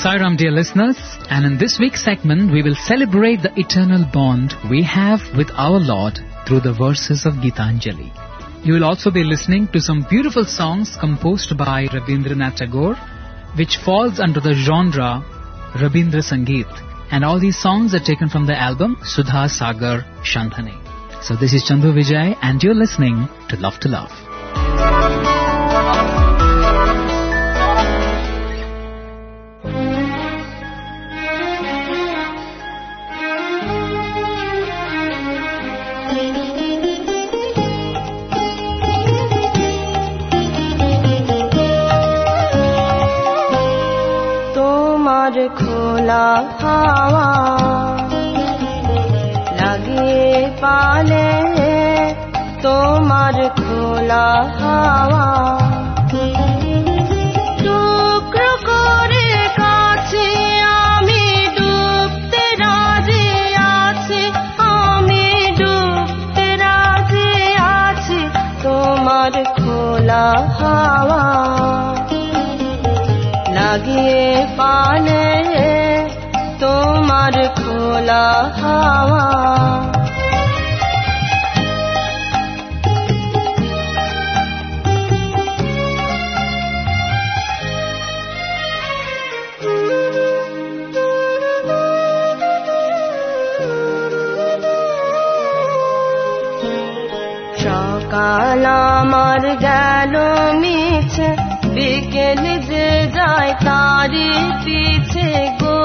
Sai Ram, dear listeners, and in this week's segment we will celebrate the eternal bond we have with our Lord through the verses of Gitanjali. You will also be listening to some beautiful songs composed by Rabindranath Tagore, which falls under the genre Rabindra Sangeet, and all these songs are taken from the album Sudha Sagar Shandhane. So this is Chandu Vijay and you're listening to Love to Love. খোলা হাওয়া লাগে পালে তোমার খোলা হাওয়া টুকরো করে কাছে আমি ডুবতে রাজি আছি, আমি ডুবতে রাজি আছি তোমার খোলা হাওয়া লাগিয়ে পালে তোমার খোলা হাওয়া সকাল আমার গেল মিছে, বিকেল যে যায় তারি পিছে গো,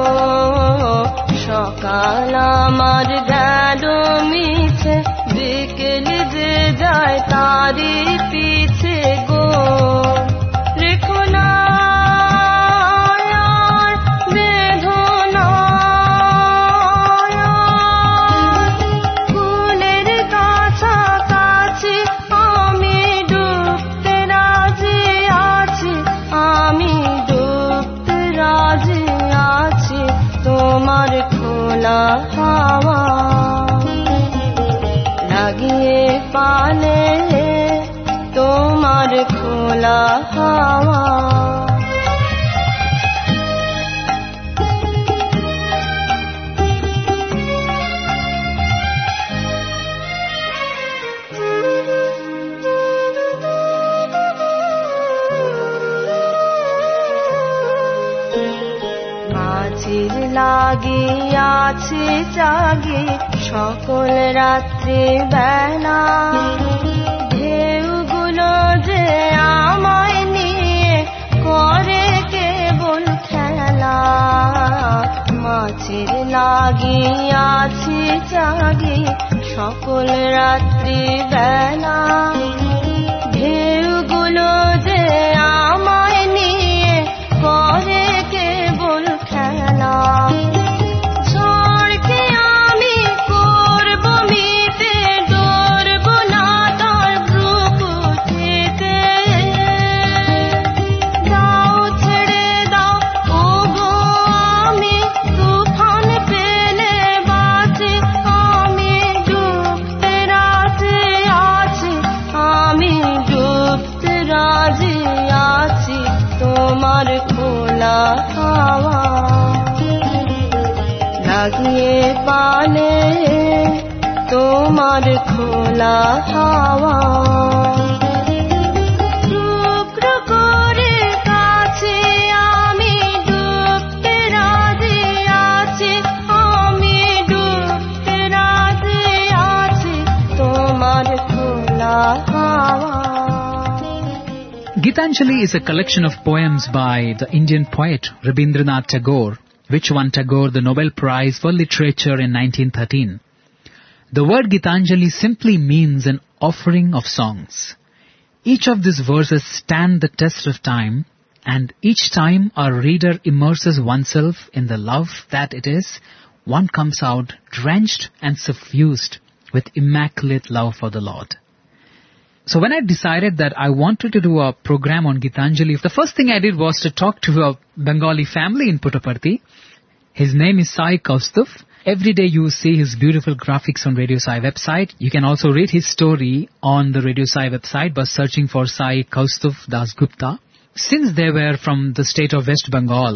সকাল আমার গেল মিছে, বিকেল যে যায় তারি পিছে গো, রেখো না হাওয়া লাগিয়ে পালে তোমার খোলা হাওয়া মাঝির লাগিয়াছে জাগে সকল রাত্রি বেলা, ঢেউগুলো যে আমায় নিয়ে করে কেবল খেলা, মাঝির লাগিয়াছে জাগে সকল রাত্রি বেলা, ঢেউগুলো যে আমায় নিয়ে করে কেবল খেলা, ঝড়কে আমি করব মিতে, ডরব না তার ভ্রুকুটিতে, দাও ছেড়ে দাও ওগো আমি তুফান পেলে বাঁচি, আমি ডুবতে রাজি আছি, আমি ডুবতে রাজি আছি তোমার খোলা হাওয়া লাগিয়ে পালে তোমার খোলা হাওয়া টুকরো করে কাছে আমি ডুবতে রাজি আছি, আমি ডুবতে রাজি আছি তোমার খোলা হাওয়া। Gitanjali is a collection of poems by the Indian poet Rabindranath Tagore, which won Tagore the Nobel Prize for Literature in 1913. The word Gitanjali simply means an offering of songs. Each of these verses stand the test of time, and each time our reader immerses oneself in the love that it is, one comes out drenched and suffused with immaculate love for the Lord. So when I decided that I wanted to do a program on Gitanjali, the first thing I did was to talk to a Bengali family in Puttaparthi. His name is Sai Kaustubh. Every day you see his beautiful graphics on Radio Sai website. You can also read his story on the Radio Sai website by searching for Sai Kaustubh Das Gupta. Since they were from the state of West Bengal,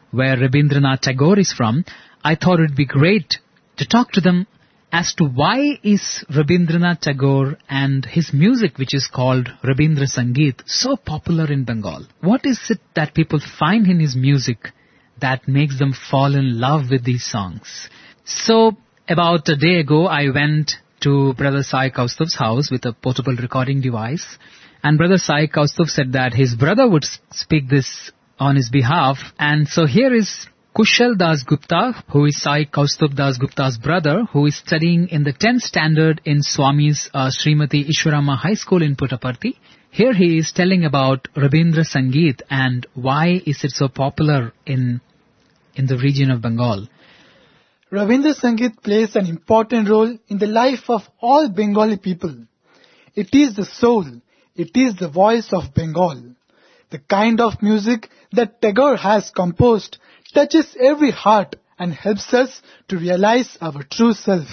where Rabindranath Tagore is from, I thought it would be great to talk to them as to why is Rabindranath Tagore and his music, which is called Rabindra Sangeet, so popular in Bengal. What is it that people find in his music that makes them fall in love with these songs? So, about a day ago, I went to Brother Sai Kaustub's house with a portable recording device. And Brother Sai Kaustub said that his brother would speak this on his behalf. And so here is Kushal Das Gupta, who is Sai Kaustub Das Gupta's brother, who is studying in the 10th standard in Swami's Srimati Ishwarama High School in Puttaparthi. Here he is telling about Rabindra Sangeet and why is it so popular in the region of Bengal. Rabindra Sangeet plays an important role in the life of all Bengali people. It is the soul, it is the voice of Bengal. The kind of music that Tagore has composed touches every heart and helps us to realize our true self.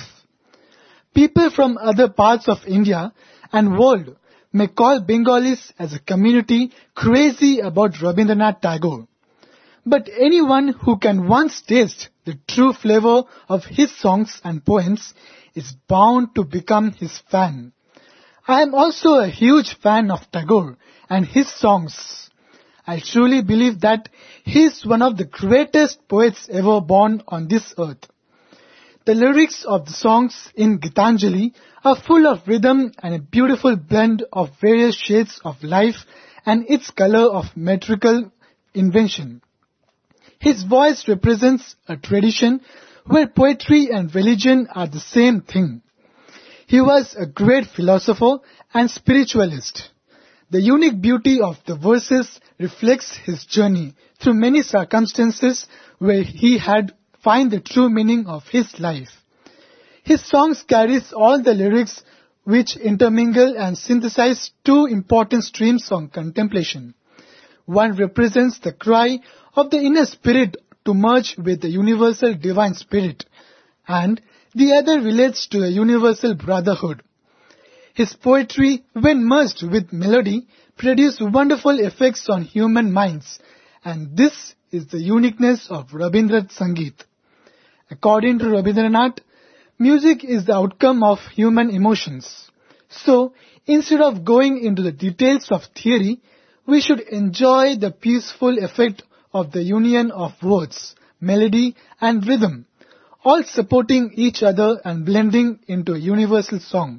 People from other parts of India and world may call Bengalis as a community crazy about Rabindranath Tagore. But anyone who can once taste the true flavor of his songs and poems is bound to become his fan. I am also a huge fan of Tagore and his songs. I truly believe that he is one of the greatest poets ever born on this earth. The lyrics of the songs in Gitanjali are full of rhythm and a beautiful blend of various shades of life and its color of metrical invention. His voice represents a tradition where poetry and religion are the same thing. He was a great philosopher and spiritualist. The unique beauty of the verses reflects his journey through many circumstances where he had found the true meaning of his life. His songs carries all the lyrics which intermingle and synthesize two important streams of contemplation. One represents the cry of the inner spirit to merge with the universal divine spirit, and the other relates to a universal brotherhood. His poetry, when merged with melody, produce wonderful effects on human minds, and this is the uniqueness of Rabindra Sangeet. According to Rabindranath, music is the outcome of human emotions. So, instead of going into the details of theory, we should enjoy the peaceful effect of the union of words, melody and rhythm, all supporting each other and blending into a universal song.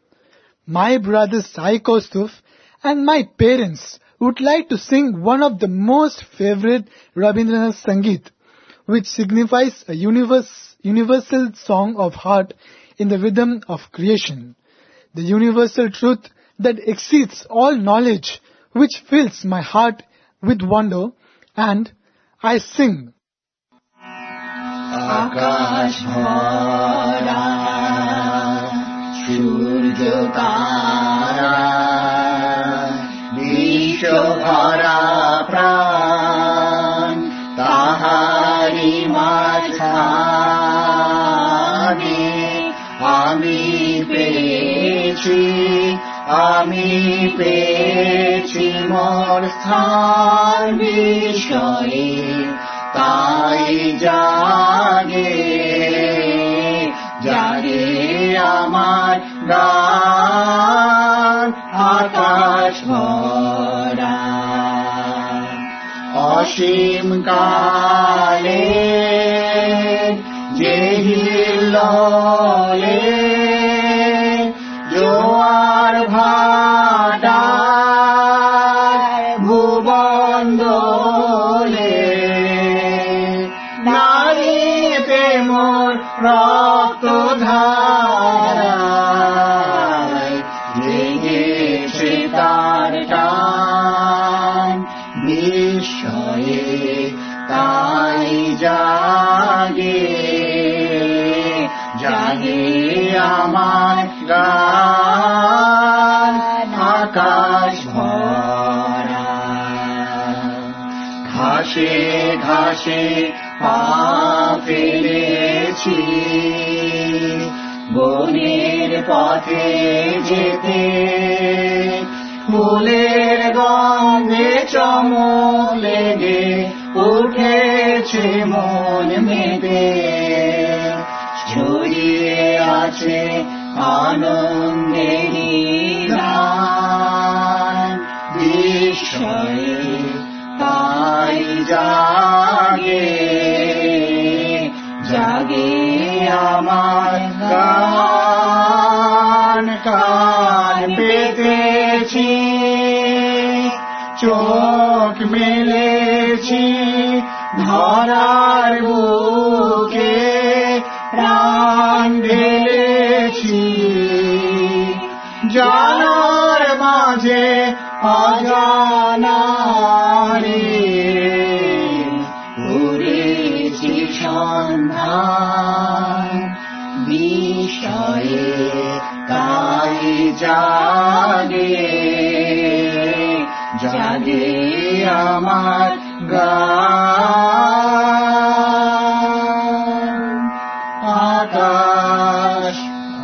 My brother Sai Kaustub and my parents would like to sing one of the most favorite Rabindranath Sangeet, which signifies a universal song of heart in the rhythm of creation, the universal truth that exceeds all knowledge, which fills my heart with wonder, and I sing. Akash bhara surya tara vishwa bhara pran tahari majhane ami pechi mor sthan vishoye তাই জাগে জাগে আমার গান আকাশ ভরা অসীম কালে যে হিল্লোলে জোয়ার ভাটা ভুবন দোলে রক্ত ধারায় জেগেছে তার টান বিস্ময়ে তাই জাগে জাগে আমার গান আকাশ ভরা ঘাসে ঘাসে পা ফেলেছি বনের পথে যেতে ফুলের গন্ধে চমক লেগে উঠেছে বেঁধেছে মন মেতে, ছড়িয়ে আছে আনন্দেরই গান, বিস্ময়ে তাই জাগে জাগে আমার গান। কান পেতেছি, চোখ মেলেছি ধরার বুকে, প্রাণ ঢেলেছি জানার মাঝে অজানারে, করেছি সন্ধান বিষয়ে তাই জাগে জাগে আমার গান। আকাশ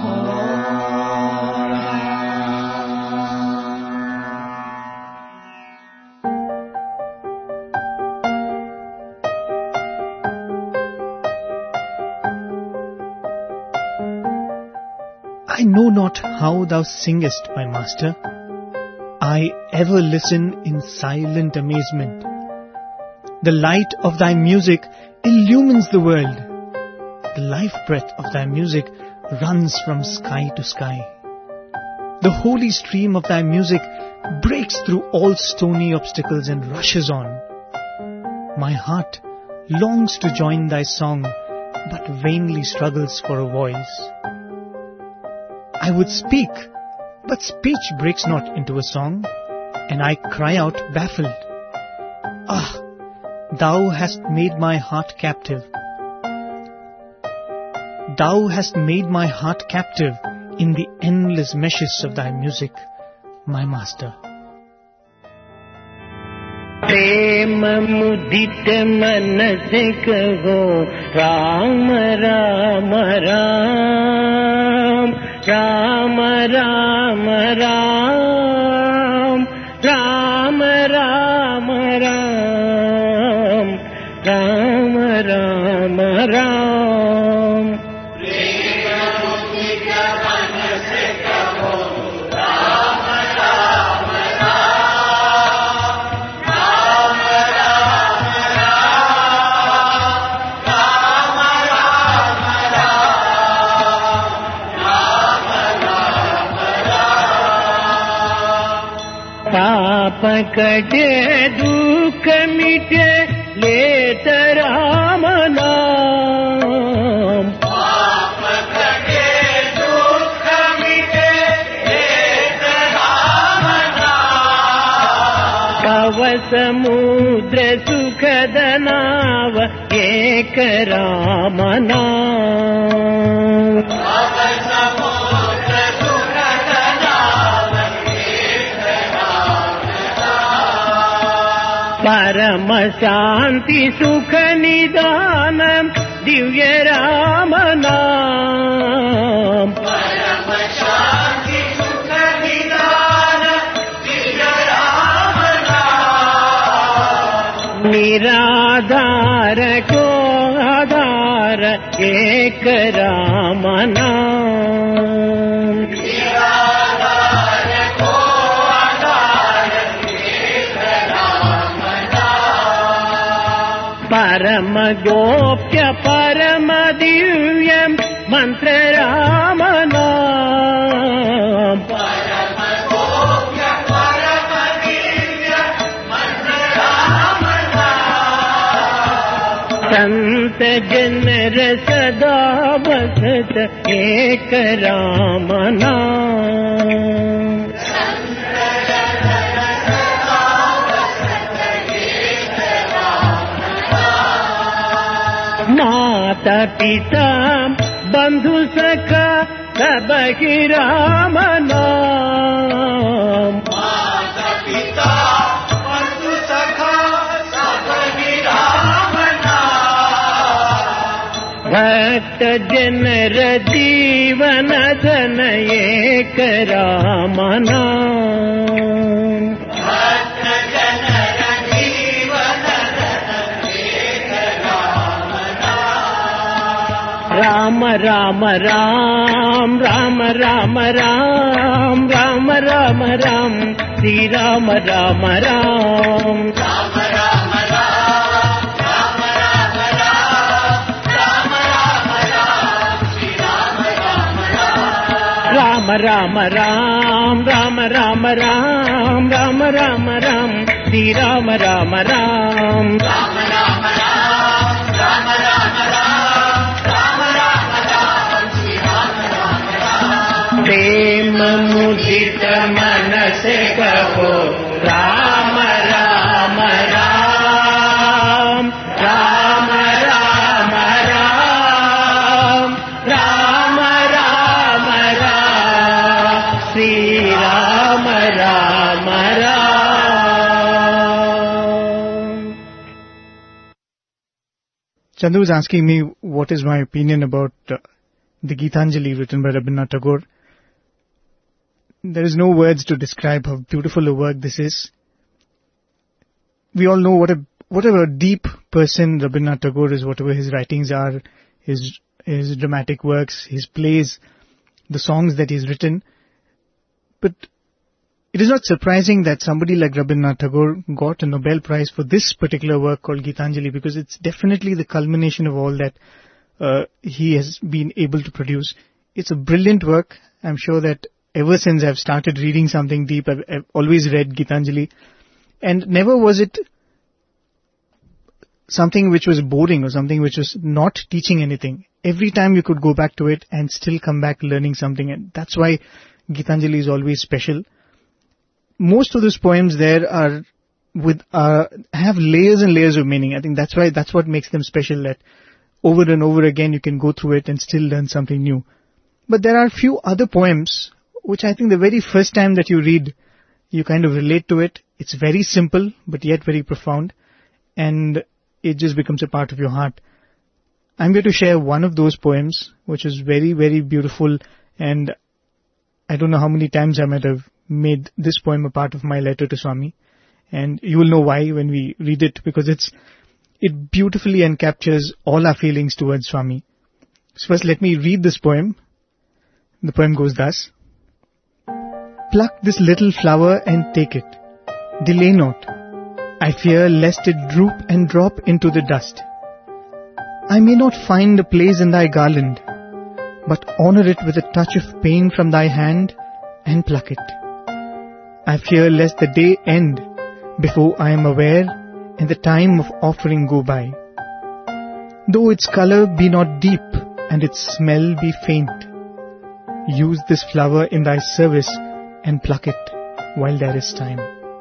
I know not how thou singest, my master. I ever listen in silent amazement. The light of thy music illumines the world. The life breath of thy music runs from sky to sky. The holy stream of thy music breaks through all stony obstacles and rushes on. My heart longs to join thy song, but vainly struggles for a voice. I would speak, but speech breaks not into a song, and I cry out baffled. Ah, thou hast made my heart captive. Thou hast made my heart captive in the endless meshes of thy music, my master. प्रेम मुदित मन से कहो राम राम राम, राम राम राम, राम राम राम, राम राम राम। पाप कटे दुख मिटे लेत राम नाम, पाप कटे दुख मिटे लेत राम नाम। कव समुद्र सुखद नाव एक राम नाम, कव समुद्र सुखद नाव एक राम नाम। परम शांति सुख निदान दिव्य राम नाम, परम शांति सुख निदान दिव्य राम नाम। निराधार को आधार एक राम नाम, निराधार को आधार एक राम नाम। परम गोप्य परम दिव्य मंत्र राम नाम, परम गोप्य परम दिव्य मंत्र राम नाम। संत जन सदा बसत एक राम नाम, माता पिता बंधु सखा सब ही राम नाम, माता पिता बंधु सखा सब ही राम नाम। भक्त जनर जीवन धन एक राम नाम, भक्त जनर जीवन धन एक Ram. Ram Ram Ram Ram Ram Ram Ram Ram Ram Sri Ram Ram Ram Ram Ram Ram Ram Ram Ram Ram Ram Ram Sri Ram Ram Ram प्रेम मुदित मन से कहो Ram Ram Ram Ram Ram Ram Ram Ram Ram Shri Ram Ram Ram. Chandu was asking me what is my opinion about the Gitanjali written by Rabindranath Tagore. There is no words to describe how beautiful a work this is. We all know what a deep person Rabindranath Tagore is, whatever his writings are, his dramatic works, his plays, the songs that he's written. But it is not surprising that somebody like Rabindranath Tagore got a Nobel Prize for this particular work called Gitanjali, because it's definitely the culmination of all that he has been able to produce. It's a brilliant work. I'm sure that ever since I've started reading something deep, I've always read Gitanjali, and never was it something which was boring or something which was not teaching anything. Every time you could go back to it and still come back learning something, and that's why Gitanjali is always special. Most of those poems there are have layers and layers of meaning. I think that's what makes them special, that over and over again you can go through it and still learn something new. But there are a few other poems which I think the very first time that you read, you kind of relate to it. It's very simple, but yet very profound, and it just becomes a part of your heart. I'm going to share one of those poems, which is very, very beautiful, and I don't know how many times I might have made this poem a part of my letter to Swami, and you will know why when we read it, because it beautifully encaptures all our feelings towards Swami. So first let me read this poem. The poem goes thus. Pluck this little flower and take it. Delay not. I fear lest it droop and drop into the dust. I may not find a place in thy garland, but honor it with a touch of pain from thy hand and pluck it. I fear lest the day end before I am aware and the time of offering go by. Though its color be not deep and its smell be faint, use this flower in thy service and pluck it while there is time.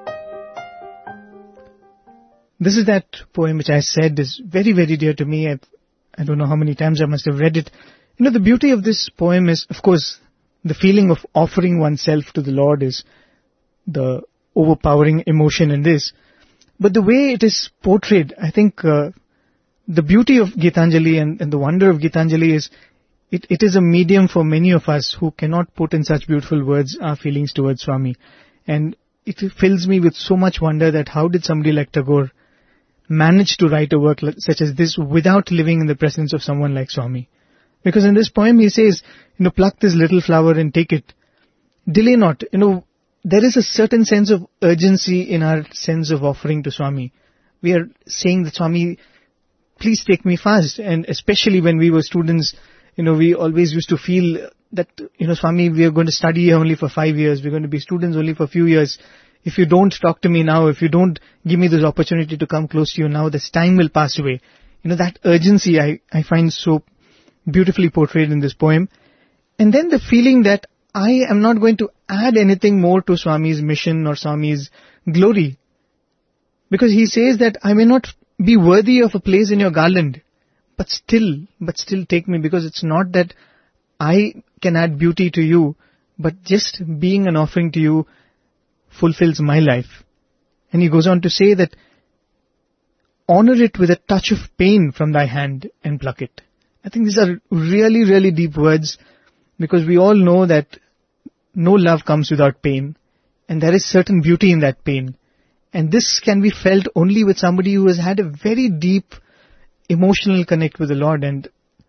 This is that poem which I said is very, very dear to me. I don't know how many times I must have read it. You know, the beauty of this poem is, of course, the feeling of offering oneself to the Lord is the overpowering emotion in this. But the way it is portrayed, I think the beauty of Gitanjali and the wonder of Gitanjali is it is a medium for many of us who cannot put in such beautiful words our feelings towards Swami. And it fills me with so much wonder that how did somebody like Tagore manage to write a work such as this without living in the presence of someone like Swami? Because in this poem he says, pluck this little flower and take it. Delay not. There is a certain sense of urgency in our sense of offering to Swami. We are saying that Swami, please take me fast. And especially when we were students, we always used to feel that, Swami, we are going to study here only for 5 years. We're going to be students only for a few years. If you don't talk to me now, if you don't give me this opportunity to come close to you now, this time will pass away. That urgency I find so beautifully portrayed in this poem. And then the feeling that I am not going to add anything more to Swami's mission or Swami's glory. Because he says that I may not be worthy of a place in your garland, but still take me, because it's not that I can add beauty to you, but just being an offering to you fulfills my life. And he goes on to say that honor it with a touch of pain from thy hand and pluck it. I think these are really, really deep words, because we all know that no love comes without pain, and there is certain beauty in that pain. And this can be felt only with somebody who has had a very deep emotional connect with the Lord. And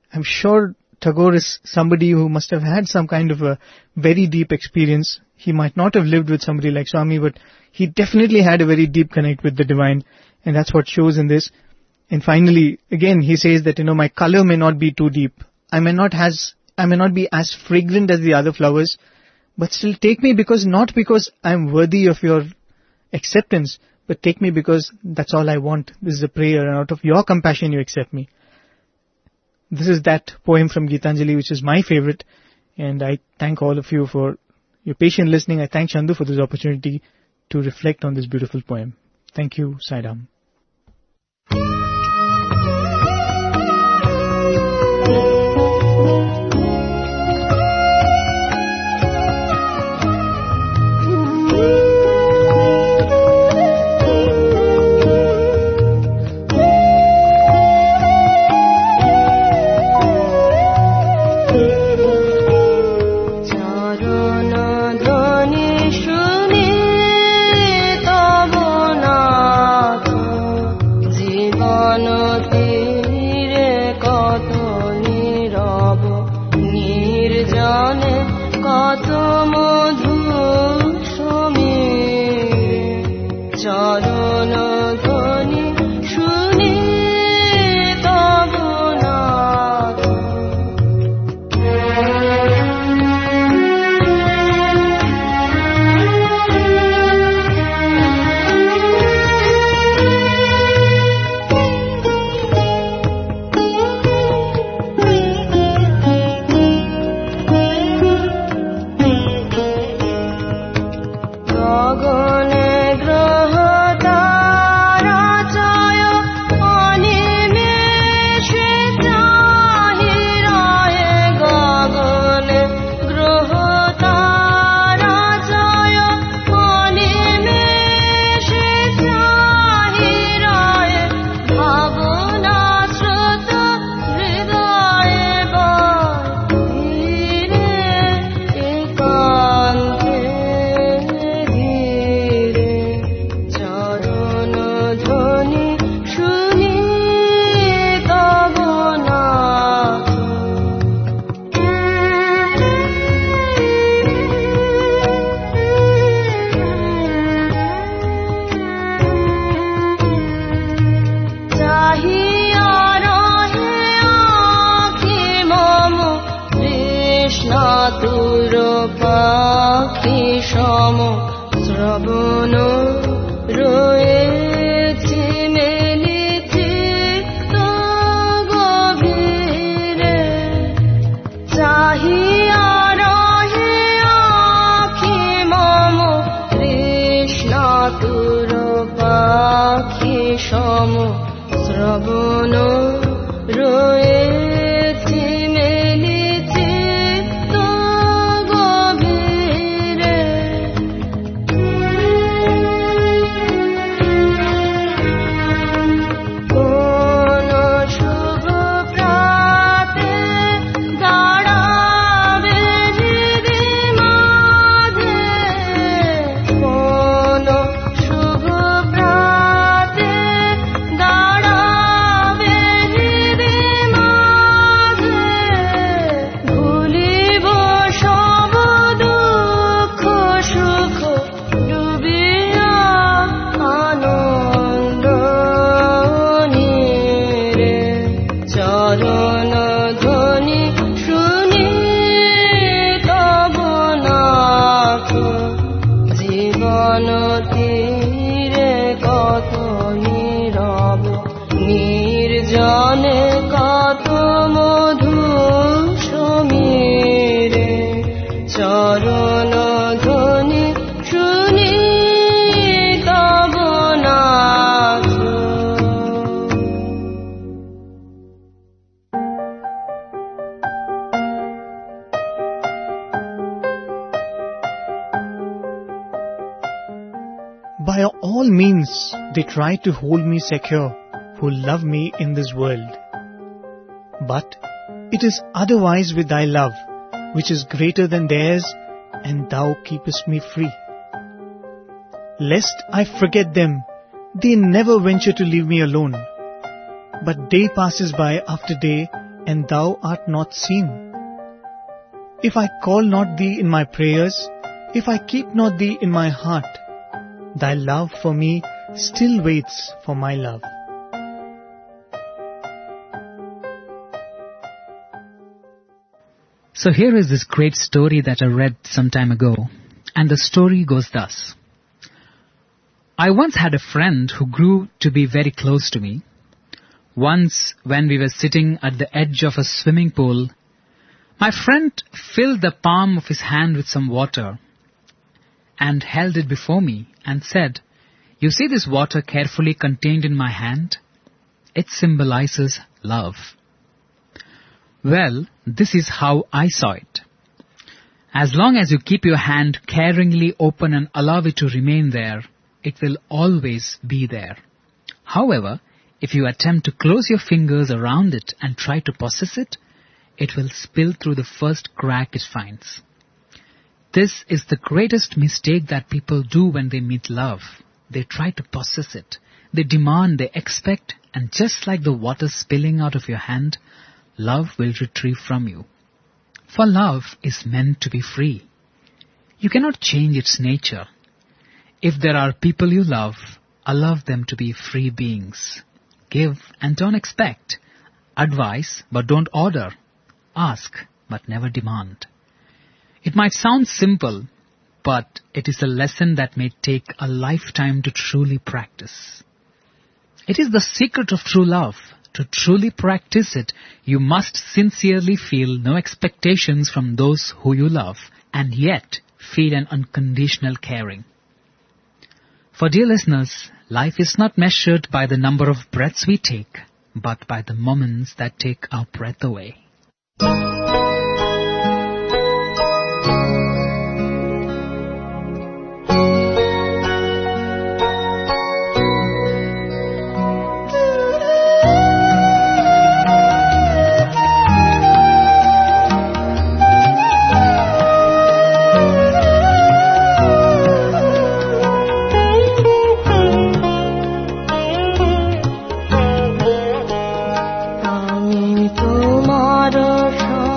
I'm sure Tagore is somebody who must have had some kind of a very deep experience. He might not have lived with somebody like Swami, but he definitely had a very deep connect with the divine, and that's what shows in this. And finally, again, he says that, my color may not be too deep. I may not be as fragrant as the other flowers, but still take me not because I'm worthy of your acceptance, but take me because that's all I want. This is a prayer, and out of your compassion you accept me. This is that poem from Gitanjali, which is my favorite, and I thank all of you for your patient listening. I thank Chandu for this opportunity to reflect on this beautiful poem. Thank you, Sai Ram. By all means, they try to hold me secure, who love me in this world. But it is otherwise with thy love, which is greater than theirs, and thou keepest me free. Lest I forget them, they never venture to leave me alone. But day passes by after day, and thou art not seen. If I call not thee in my prayers, if I keep not thee in my heart, thy love for me still waits for my love. So here is this great story that I read some time ago, and the story goes thus. I once had a friend who grew to be very close to me. Once, when we were sitting at the edge of a swimming pool, my friend filled the palm of his hand with some water and held it before me and said, "You see this water carefully contained in my hand? It symbolizes love." Well, this is how I saw it. As long as you keep your hand caringly open and allow it to remain there, it will always be there. However, if you attempt to close your fingers around it and try to possess it, it will spill through the first crack it finds. This is the greatest mistake that people do when they meet love. They try to possess it. They demand, they expect, and just like the water spilling out of your hand, love will retrieve from you. For love is meant to be free. You cannot change its nature. If there are people you love, allow them to be free beings. Give and don't expect. Advise but don't order. Ask but never demand. It might sound simple, but it is a lesson that may take a lifetime to truly practice. It is the secret of true love. To truly practice it, you must sincerely feel no expectations from those who you love, and yet feel an unconditional caring. For dear listeners, life is not measured by the number of breaths we take, but by the moments that take our breath away. আমি তোমার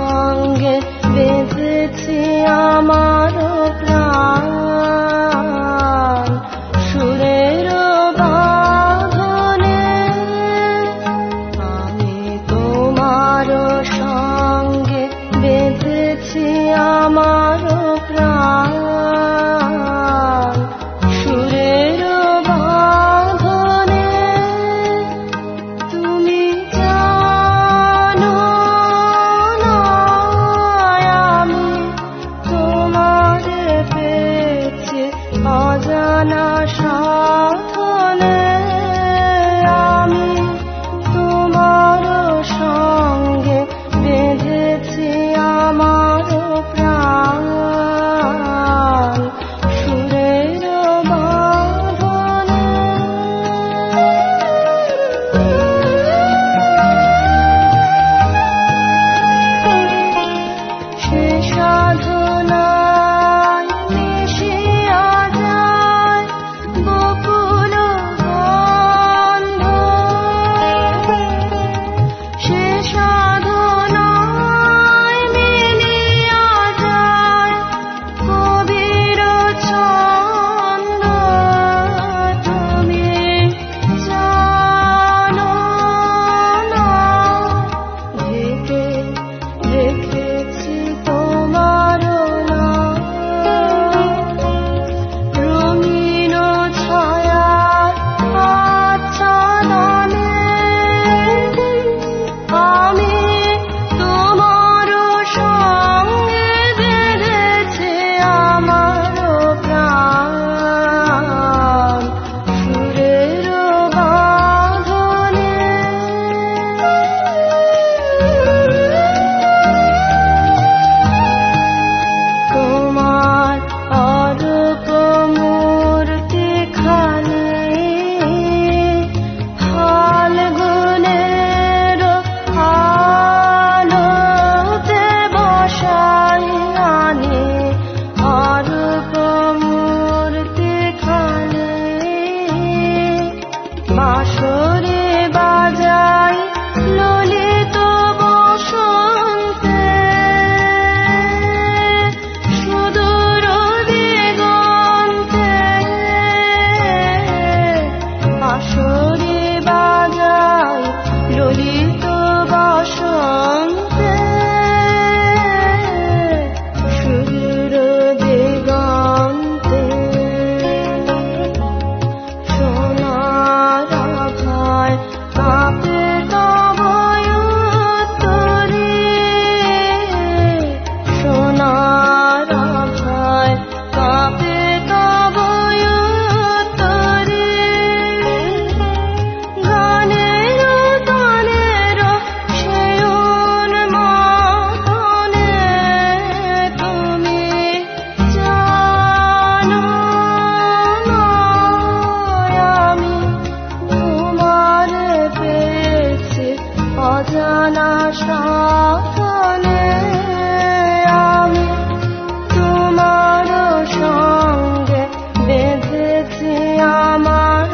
শাসনে আমি তোমার সঙ্গে বেঁধেছি আমার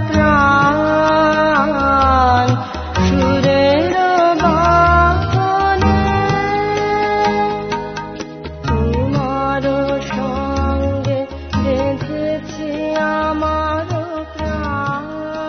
প্রাণ সুরের বাঁধনে তোমার সঙ্গে বেঁধেছি আমার প্রাণ.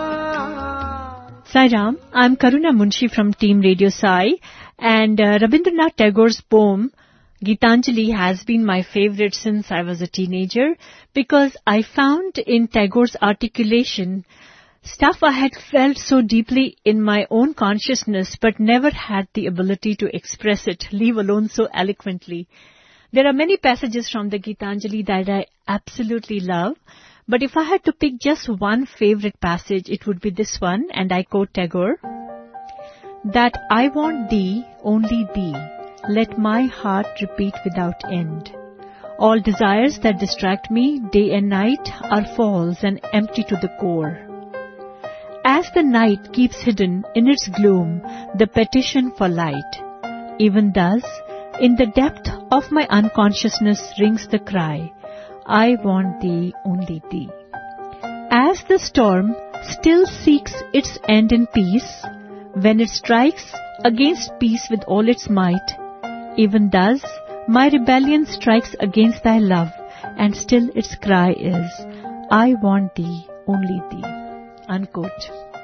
Sai Ram, I'm Karuna Munshi from Team Radio Sai, and Rabindranath Tagore's poem Gitanjali has been my favorite since I was a teenager because I found in Tagore's articulation stuff I had felt so deeply in my own consciousness but never had the ability to express it, leave alone so eloquently. There are many passages from the Gitanjali that I absolutely love, but if I had to pick just one favorite passage, it would be this one, and I quote Tagore, that I want thee, only thee, let my heart repeat without end. All desires that distract me day and night are false and empty to the core. As the night keeps hidden in its gloom the petition for light, even thus, in the depth of my unconsciousness rings the cry, I want thee, only thee. As the storm still seeks its end in peace, when it strikes against peace with all its might, even thus my rebellion strikes against thy love, and still its cry is, I want thee, only thee. Unquote.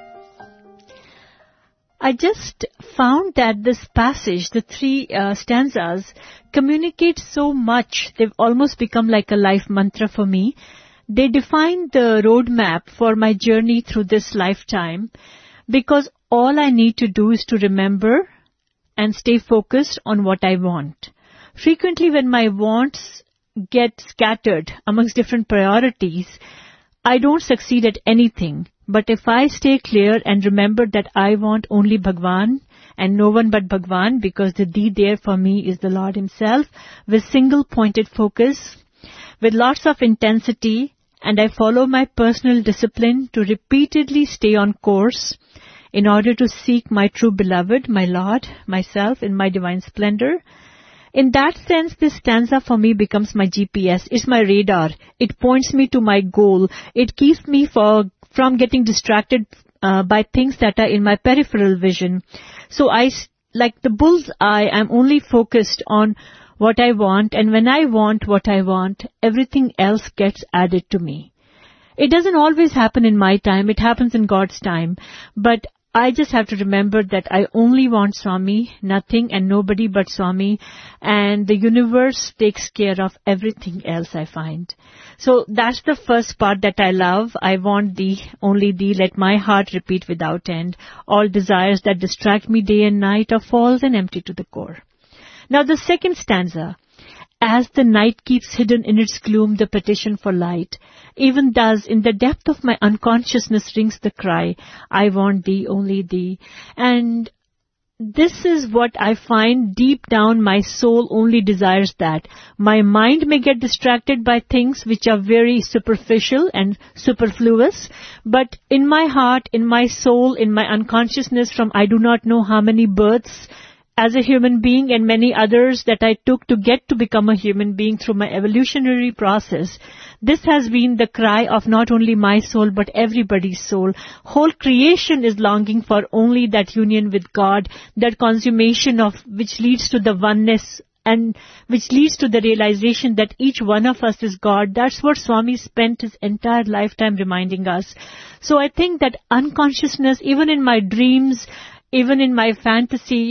I just found that this passage, the three stanzas, communicate so much. They've almost become like a life mantra for me. They define the roadmap for my journey through this lifetime, because all I need to do is to remember and stay focused on what I want. Frequently when my wants get scattered amongst different priorities, I don't succeed at anything. But if I stay clear and remember that I want only Bhagwan and no one but Bhagwan, because the thee there for me is the Lord himself, with single pointed focus, with lots of intensity, and I follow my personal discipline to repeatedly stay on course in order to seek my true beloved, my Lord, myself in my divine splendor. In that sense, this stanza for me becomes my GPS. It's my radar. It points me to my goal. It keeps me from getting distracted by things that are in my peripheral vision. So like the bull's eye, I'm only focused on what I want, and when I want what I want, everything else gets added to me. It doesn't always happen in my time. It happens in God's time. But I just have to remember that I only want Swami, nothing and nobody but Swami, and the universe takes care of everything else I find. So that's the first part that I love. I want thee, only thee, let my heart repeat without end. All desires that distract me day and night are false and empty to the core. Now the second stanza, as the night keeps hidden in its gloom the petition for light, even thus in the depth of my unconsciousness rings the cry, I want thee, only thee. And this is what I find deep down my soul only desires that. My mind may get distracted by things which are very superficial and superfluous, but in my heart, in my soul, in my unconsciousness from I do not know how many births, as a human being and many others that I took to get to become a human being through my evolutionary process, this has been the cry of not only my soul but everybody's soul. Whole creation is longing for only that union with God, that consummation of which leads to the oneness and which leads to the realization that each one of us is God. That's what Swami spent his entire lifetime reminding us. So I think that unconsciousness, even in my dreams, even in my fantasy,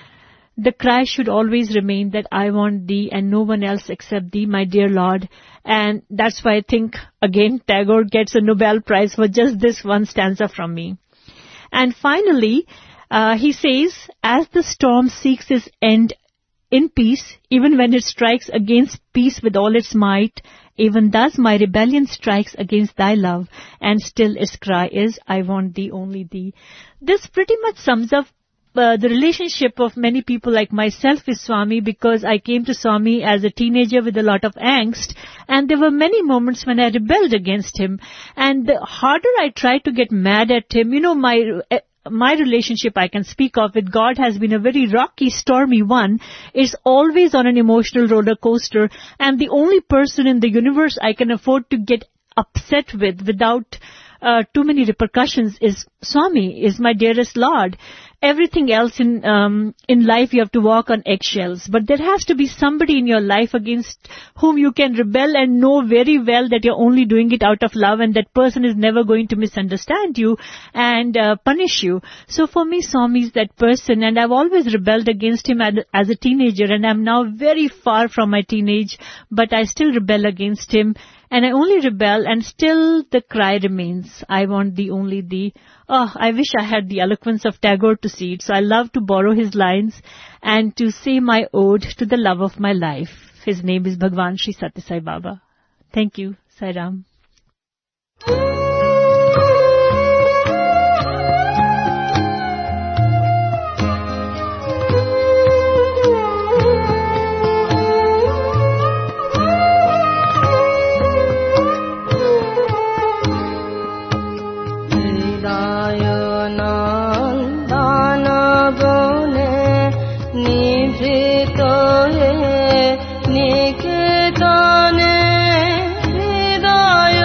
the cry should always remain that I want thee and no one else except thee, my dear Lord. And that's why I think, again, Tagore gets a Nobel Prize for just this one stanza from me. And finally, he says, as the storm seeks its end in peace, even when it strikes against peace with all its might, even thus my rebellion strikes against thy love, and still its cry is, I want thee, only thee. This pretty much sums up the relationship of many people like myself with Swami, because I came to Swami as a teenager with a lot of angst, and there were many moments when I rebelled against him. And the harder I tried to get mad at him, my my relationship I can speak of with God has been a very rocky, stormy one. It's always on an emotional roller coaster, and the only person in the universe I can afford to get upset with without too many repercussions is Swami, is my dearest Lord. Everything else in life you have to walk on eggshells, but there has to be somebody in your life against whom you can rebel and know very well that you're only doing it out of love, and that person is never going to misunderstand you and punish you. So for me, Swami is that person, and I've always rebelled against him as a teenager, and I'm now very far from my teenage, but I still rebel against him. And I only rebel, and still the cry remains. I want thee, only thee. Oh, I wish I had the eloquence of Tagore to see it. So I love to borrow his lines and to say my ode to the love of my life. His name is Bhagwan Sri Satya Sai Baba. Thank you, Sai Ram. Nikitane hridaya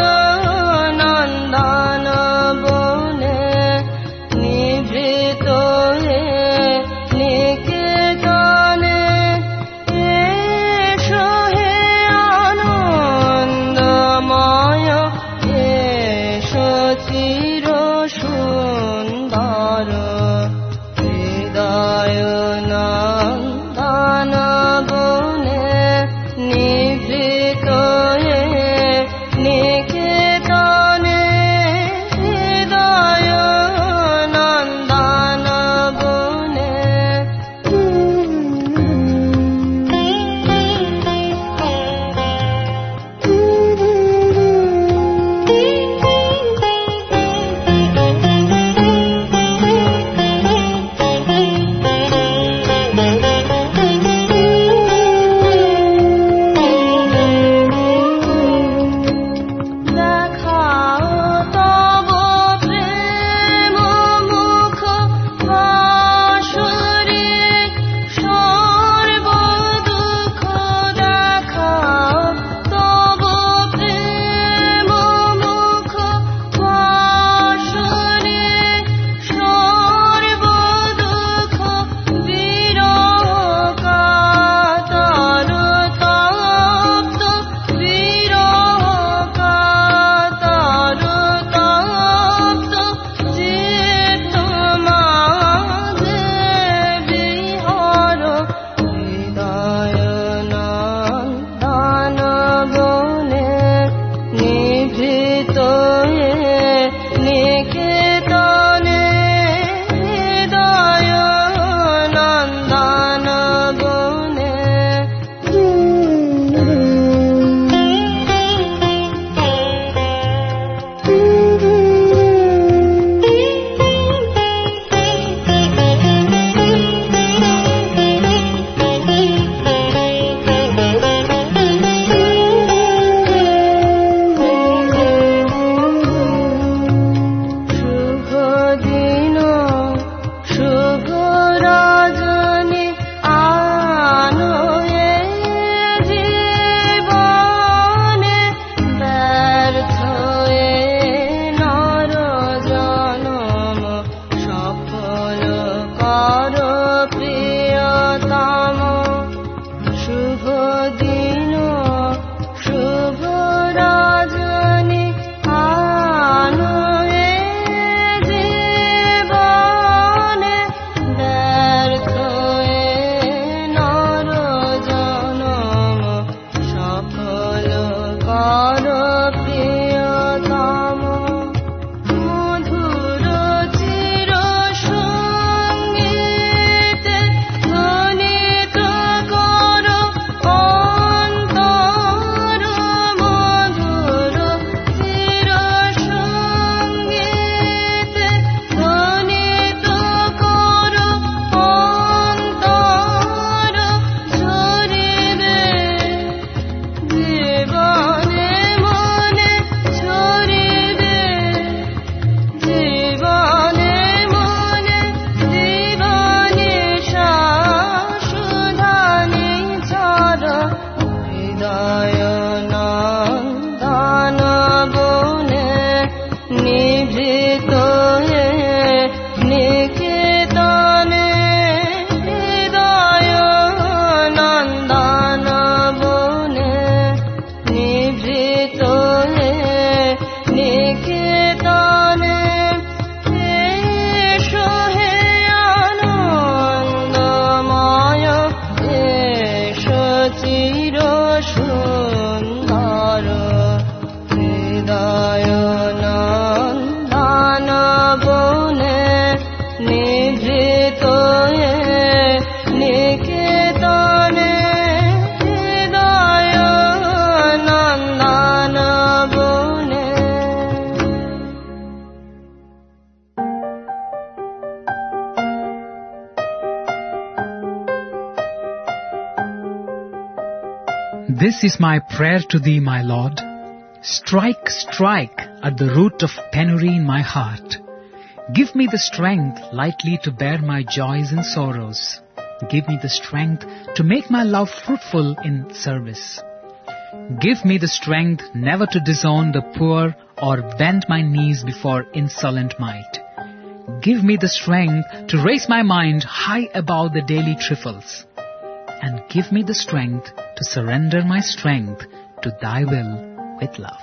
This is my prayer to thee, my Lord. Strike, strike at the root of penury in my heart. Give me the strength lightly to bear my joys and sorrows. Give me the strength to make my love fruitful in service. Give me the strength never to disown the poor or bend my knees before insolent might. Give me the strength to raise my mind high above the daily trifles. And give me the strength to surrender my strength to thy will with love.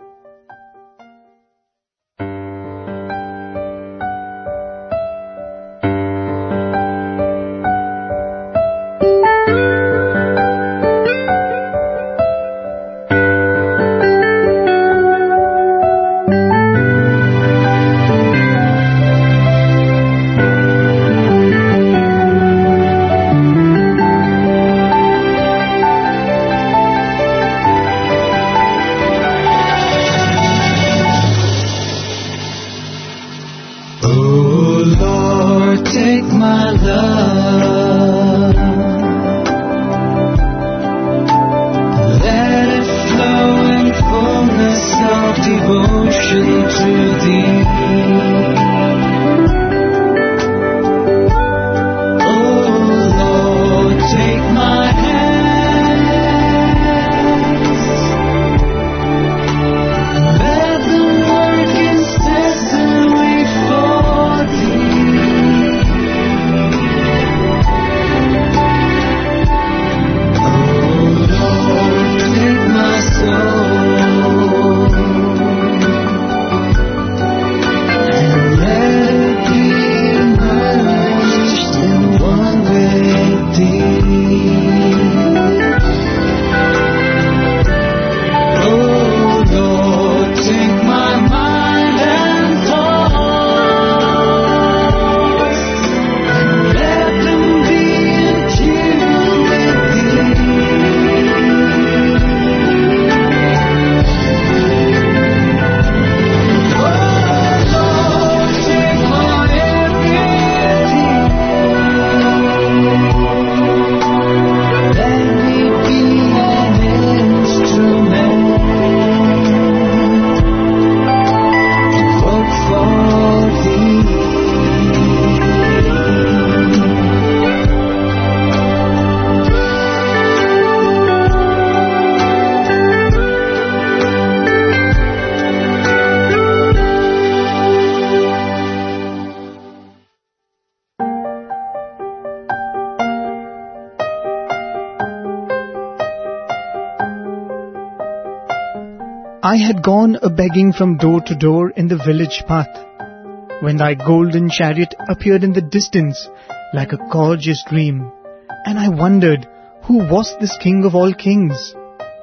I had gone a-begging from door to door in the village path, when thy golden chariot appeared in the distance like a gorgeous dream, and I wondered who was this king of all kings.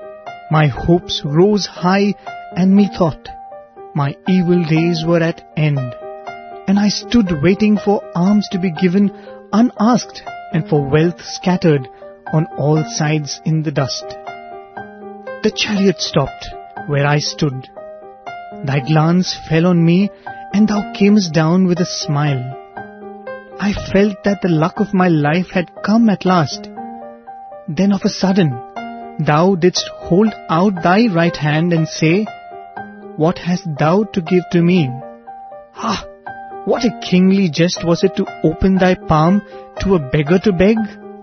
My hopes rose high, and methought my evil days were at end, and I stood waiting for alms to be given unasked, and for wealth scattered on all sides in the dust. The chariot stopped where I stood. Thy glance fell on me, and thou camest down with a smile. I felt that the luck of my life had come at last. Then of a sudden, thou didst hold out thy right hand and say, "What hast thou to give to me?" Ah, what a kingly jest was it to open thy palm to a beggar to beg!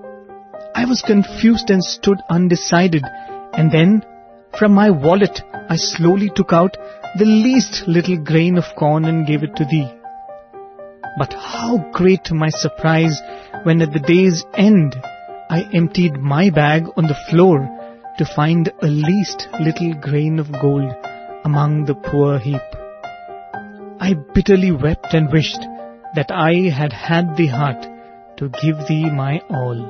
I was confused and stood undecided, and then from my wallet I slowly took out the least little grain of corn and gave it to thee. But how great my surprise when at the day's end I emptied my bag on the floor to find a least little grain of gold among the poor heap. I bitterly wept and wished that I had had the heart to give thee my all.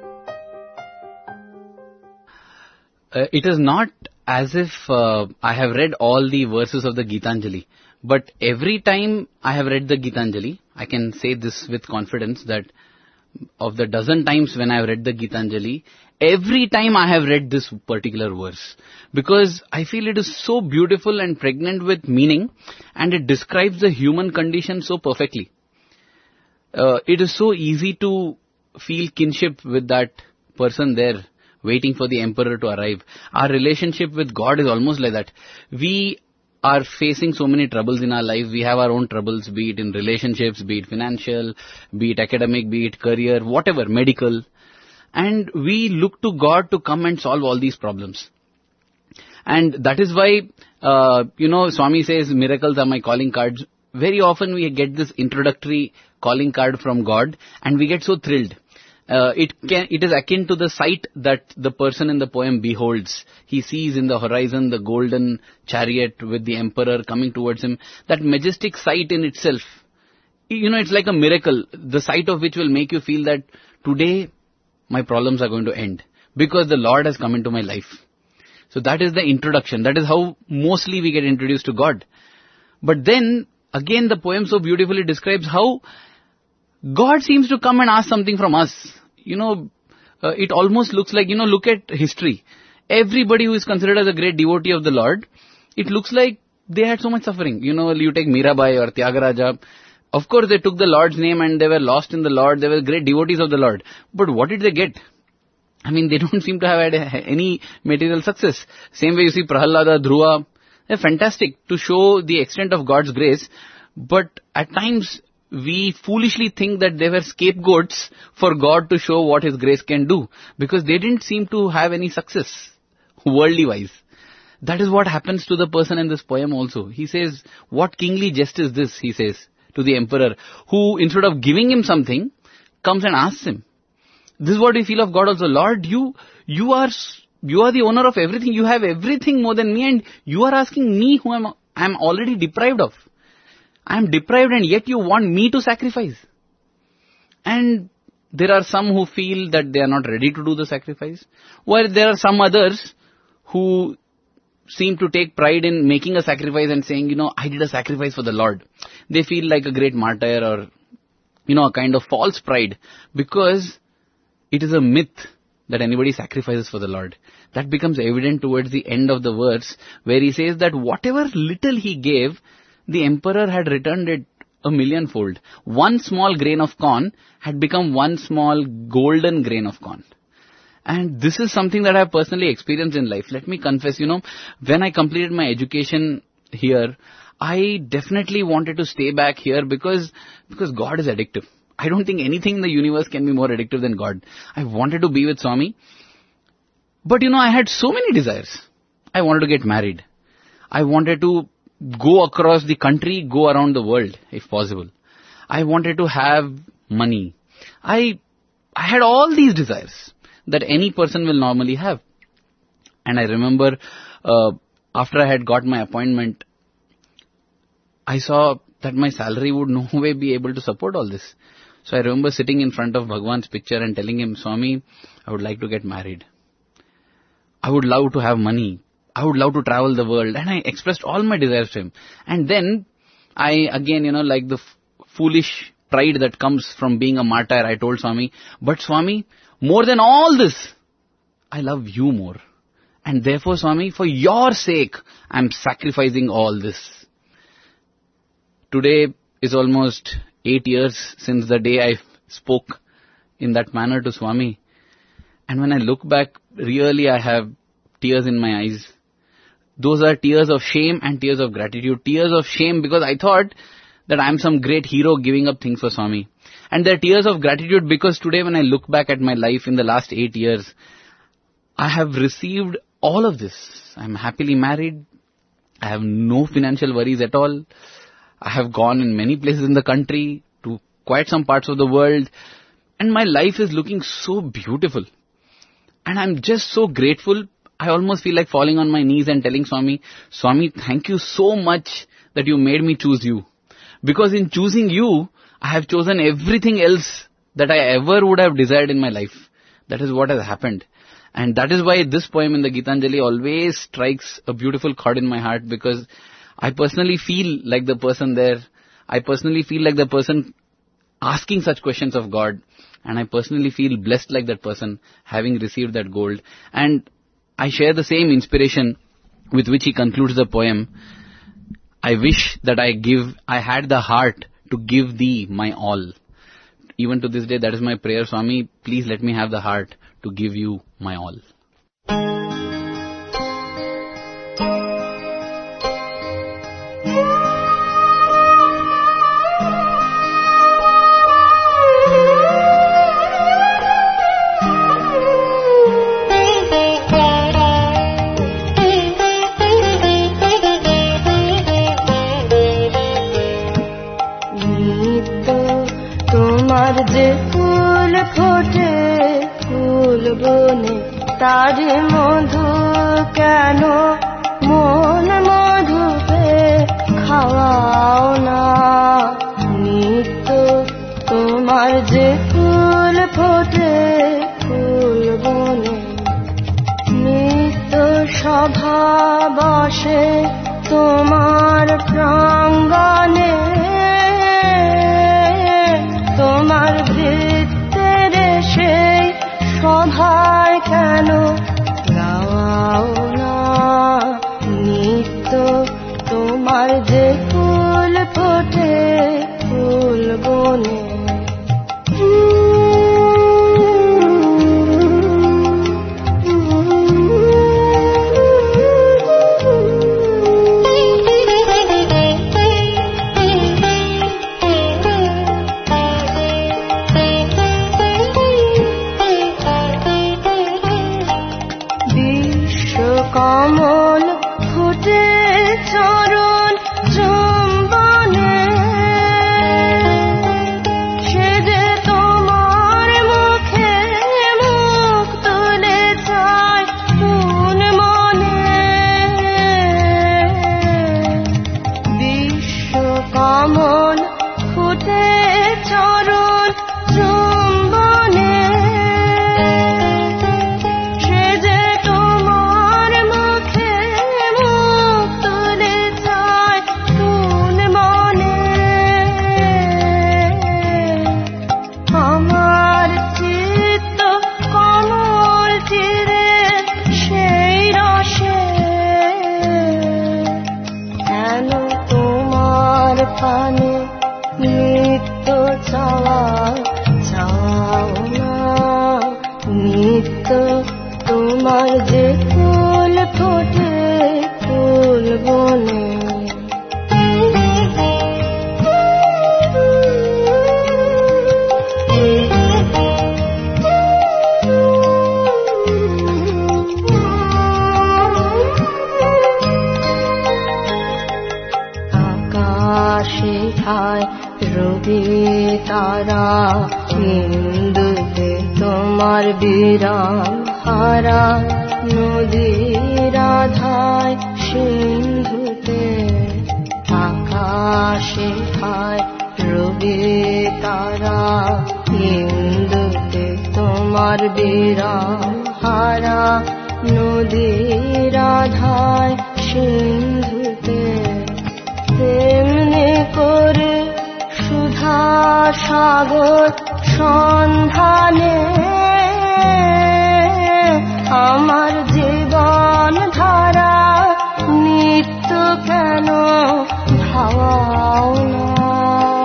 It is not as if I have read all the verses of the Gitanjali, but every time I have read the Gitanjali, I can say this with confidence that of the dozen times when I have read the Gitanjali, every time I have read this particular verse, because I feel it is so beautiful and pregnant with meaning, and it describes the human condition so perfectly. It is so easy to feel kinship with that person there waiting for the emperor to arrive. Our relationship with God is almost like that. We are facing so many troubles in our life. We have our own troubles, be it in relationships, be it financial, be it academic, be it career, whatever, medical. And we look to God to come and solve all these problems. And that is why, Swami says, miracles are my calling cards. Very often we get this introductory calling card from God and we get so thrilled. It is akin to the sight that the person in the poem beholds. He sees in the horizon the golden chariot with the emperor coming towards him. That majestic sight in itself, it's like a miracle, the sight of which will make you feel that today my problems are going to end because the Lord has come into my life. So that is the introduction. That is how mostly we get introduced to God. But then, again, the poem so beautifully describes how God seems to come and ask something from us. It almost looks like, look at history. Everybody who is considered as a great devotee of the Lord, it looks like they had so much suffering. You take Mirabai or Tyagaraja. Of course, they took the Lord's name and they were lost in the Lord. They were great devotees of the Lord. But what did they get? They don't seem to have had any material success. Same way you see Prahalada, Dhruva, they're fantastic to show the extent of God's grace. But at times, we foolishly think that they were scapegoats for God to show what His grace can do. Because they didn't seem to have any success, worldly wise. That is what happens to the person in this poem also. He says, what kingly jest is this, he says, to the emperor, who instead of giving him something, comes and asks him. This is what we feel of God also. Lord, you are the owner of everything. You have everything more than me, and you are asking me who I am already deprived of. I am deprived and yet you want me to sacrifice. And there are some who feel that they are not ready to do the sacrifice. While there are some others who seem to take pride in making a sacrifice and saying, I did a sacrifice for the Lord. They feel like a great martyr or, a kind of false pride because it is a myth that anybody sacrifices for the Lord. That becomes evident towards the end of the verse where he says that whatever little he gave, the emperor had returned it 1,000,000-fold. One small grain of corn had become one small golden grain of corn. And this is something that I have personally experienced in life. Let me confess, when I completed my education here, I definitely wanted to stay back here because God is addictive. I don't think anything in the universe can be more addictive than God. I wanted to be with Swami. But I had so many desires. I wanted to get married. I wanted to go across the country, go around the world, if possible. I wanted to have money. I had all these desires that any person will normally have. And I remember, after I had got my appointment, I saw that my salary would no way be able to support all this. So I remember sitting in front of Bhagwan's picture and telling him, Swami, I would like to get married. I would love to have money. I would love to travel the world. And I expressed all my desires to him. And then I, again, like the foolish pride that comes from being a martyr, I told Swami, but Swami, more than all this, I love you more. And therefore, Swami, for your sake, I am sacrificing all this. Today is almost 8 years since the day I spoke in that manner to Swami. And when I look back, really I have tears in my eyes. Those are tears of shame and tears of gratitude. Tears of shame because I thought that I am some great hero giving up things for Swami. And there are tears of gratitude because today when I look back at my life in the last 8 years, I have received all of this. I am happily married. I have no financial worries at all. I have gone in many places in the country to quite some parts of the world. And my life is looking so beautiful. And I'm just so grateful. I almost feel like falling on my knees and telling Swami, Swami, thank you so much that you made me choose you. Because in choosing you, I have chosen everything else that I ever would have desired in my life. That is what has happened. And that is why this poem in the Gitanjali always strikes a beautiful chord in my heart, because I personally feel like the person there. I personally feel like the person asking such questions of God. And I personally feel blessed like that person having received that gold. And I share the same inspiration with which he concludes the poem. I wish that I had the heart to give thee my all. Even to this day, that is my prayer, Swami, please let me have the heart to give you my all. তোমার যে ফুল ফোটে ফুল বনে তার মধু কেন মন মধুতে খাওয়াও না নিত্য তোমার যে ফুল ফোটে ফুল বনে নিত্য সভা বসে তোমার প্রাঙ্গণে তোমার বৃত্তের সেই সভায় কেন গাওয়াও না নিত্য তোমার যে ফুল ফোটে ফুল বনে কমল ফুটে চরণ চুম্বনে সে যে তোমার মুখে মুখ তুলে চায় কোন মনে বিশ্ব কমল ফুটে চরণ চুম্বনে সে যে পানে নিত্য চাওয়া চাও না নিত্য তোমার যে ফুল ফোটে ফুল বনে শিখায় রবি তারা হিন্দুতে তোমার বিরাম হারা নদীর আধায় সিন্ধুতে আকাশে খায় রবি তারা হিন্দুতে তোমার বিরাম হারা নদীর আধায় সিন্ধুতে তেমনি করে সুধা সাগর সন্ধানে আমার জীবন ধারা নিত্য কেন ধাওয়াও না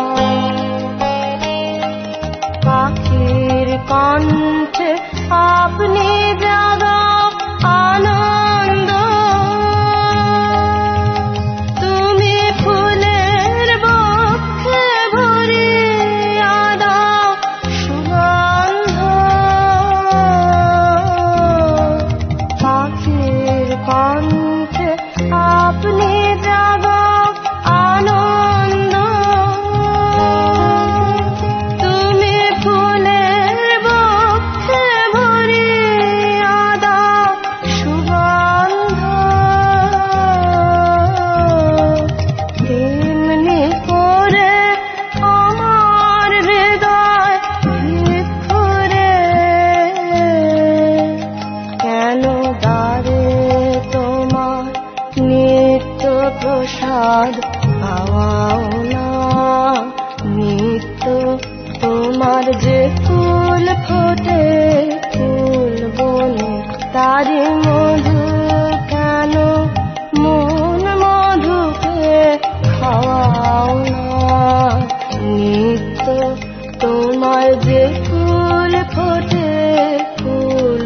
পাখির কণ্ঠে আপনি জাগাও আনন্দ আপনি জাগাও আনন্দ তুমি ফুলের বক্ষে ভরিয়া দাও সুগন্ধ এমনি করে আমার হৃদয় ভিক্ষুরে কেন দ্বারে তোমার নিত্য প্রসাদ পাওয়াও না নিত্য তোমার যে ফুল ফোটে ফুল বনে তারি মধু কেন মন মধুকে খাওয়াও না নিত্য তোমার যে ফুল ফোটে ফুল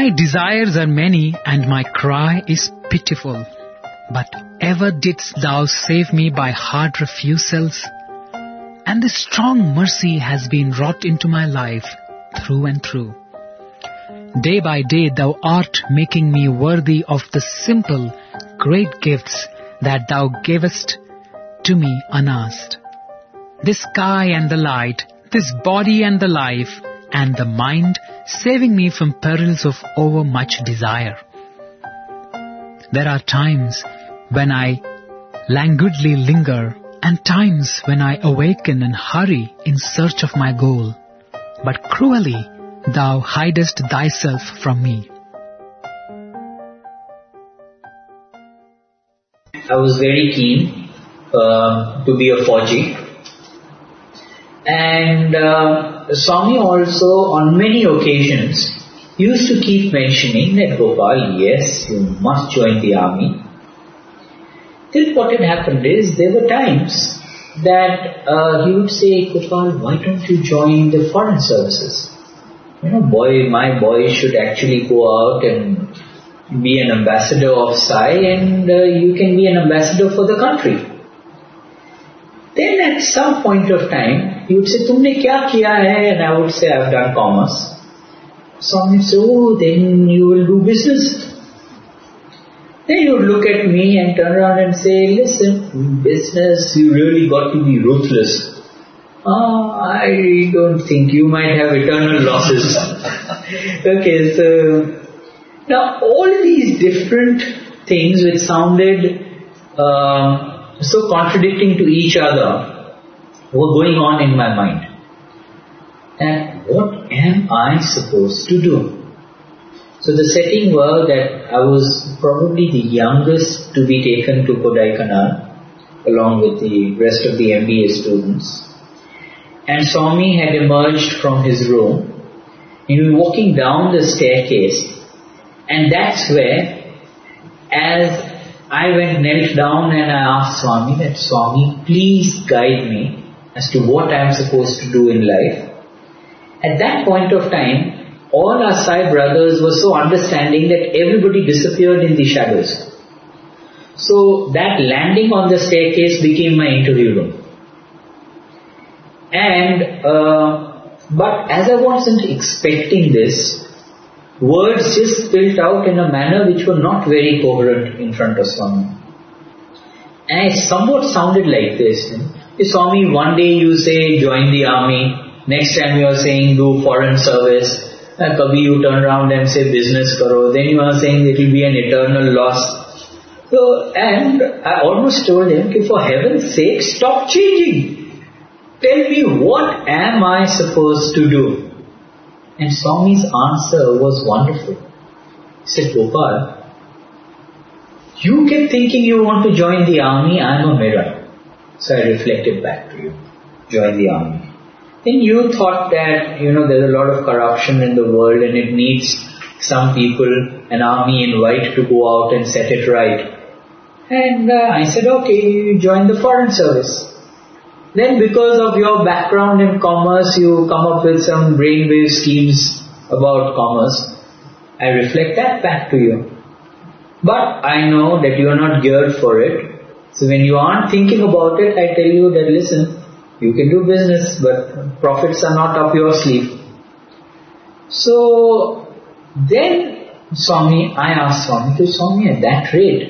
My desires are many and my cry is pitiful. But ever didst thou save me by hard refusals? And this strong mercy has been wrought into my life through and through. Day by day thou art making me worthy of the simple, great gifts that thou gavest to me unasked. This sky and the light, this body and the life, and the mind, saving me from perils of overmuch desire. There are times when I languidly linger, and times when I awaken and hurry in search of my goal. But cruelly thou hidest thyself from me. I was very keen to be a Fauji. And Swami also on many occasions used to keep mentioning that Gopal, yes, you must join the army. Then what had happened is there were times that he would say, Gopal, why don't you join the foreign services? My boy should actually go out and be an ambassador of Sai, and you can be an ambassador for the country. Then at some point of time, he would say, Tumne kya kiya hai? And I would say, I've done commerce. Swami would say, oh, then you will do business. Then he would look at me and turn around and say, listen, business, you really got to be ruthless. I don't think you might have eternal losses. Okay, so now all these different things which sounded so contradicting to each other were going on in my mind. And what am I supposed to do? So the setting was that I was probably the youngest to be taken to Kodaikanal along with the rest of the MBA students. And Swami had emerged from his room and he was walking down the staircase, and that's where, as I knelt down and I asked Swami that, Swami, please guide me as to what I am supposed to do in life. At that point of time, all our Sai brothers were so understanding that everybody disappeared in the shadows. So that landing on the staircase became my interview room. And, but as I wasn't expecting this, words just spilled out in a manner which were not very coherent in front of Swami. And it somewhat sounded like this. Swami, one day you say join the army, next time you are saying do foreign service, kabhi you turn around and say business karo, then you are saying it will be an eternal loss. So, and I almost told him, for heaven's sake, stop changing. Tell me, what am I supposed to do? And Swami's answer was wonderful. He said, Gopal, you kept thinking you want to join the army, I'm a mirror. So I reflected back to you, join the army. Then you thought that, there's a lot of corruption in the world and it needs some people, an army in white to go out and set it right. And I said, okay, you join the foreign service. Then because of your background in commerce, you come up with some brainwave schemes about commerce. I reflect that back to you. But I know that you are not geared for it. So when you aren't thinking about it, I tell you that, listen, you can do business, but profits are not up your sleeve. So then I asked Swami, at that rate,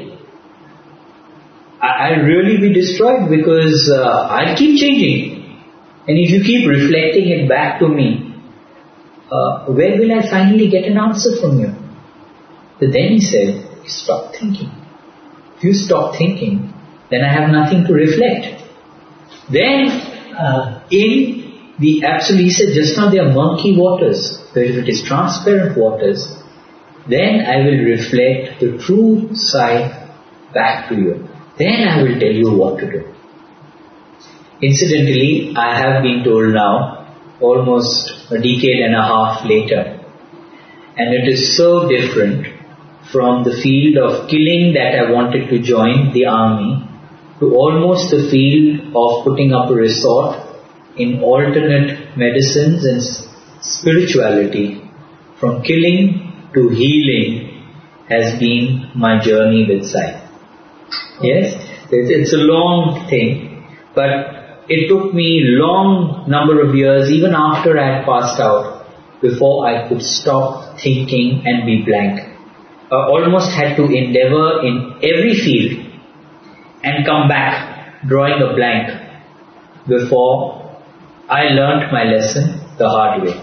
I'll really be destroyed because I'll keep changing. And if you keep reflecting it back to me, where will I finally get an answer from you? But then he said, stop thinking. If you stop thinking, then I have nothing to reflect. Then in the absolute, he said, just now there are murky waters, but if it is transparent waters, then I will reflect the true side back to you. Then I will tell you what to do. Incidentally, I have been told now, almost a decade and a half later, and it is so different from the field of killing that I wanted to join the army to almost the field of putting up a resort in alternate medicines and spirituality. From killing to healing has been my journey with Sai. Yes, it's a long thing, but it took me long number of years, even after I had passed out, before I could stop thinking and be blank. I almost had to endeavor in every field and come back drawing a blank before I learnt my lesson the hard way.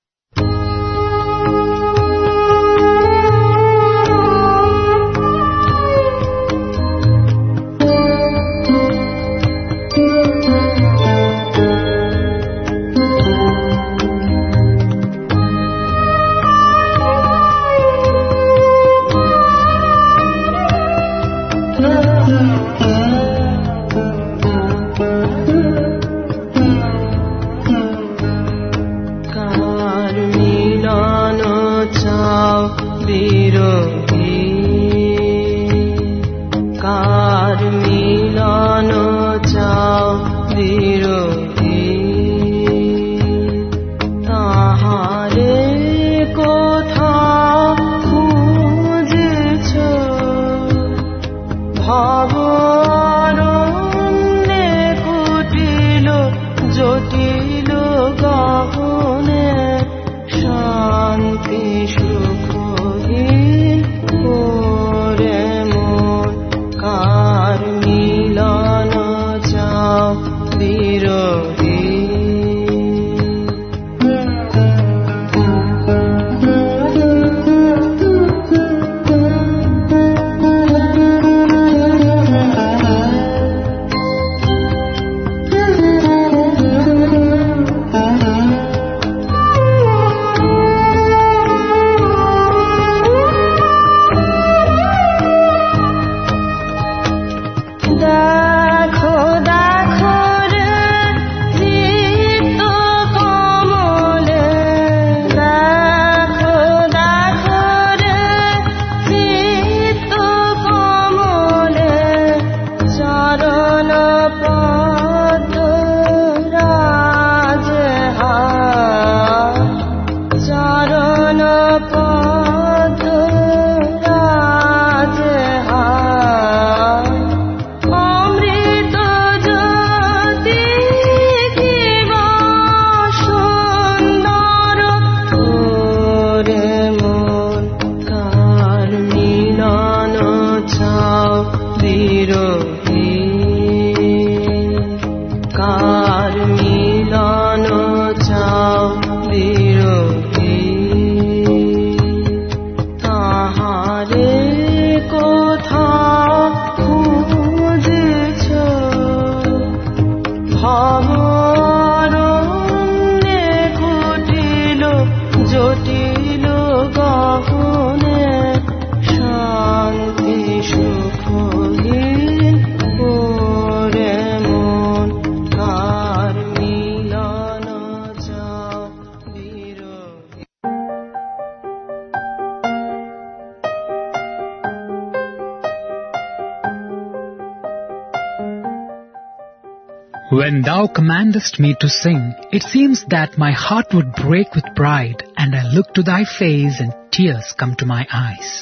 When thou commandest me to sing, it seems that my heart would break with pride, and I look to thy face and tears come to my eyes.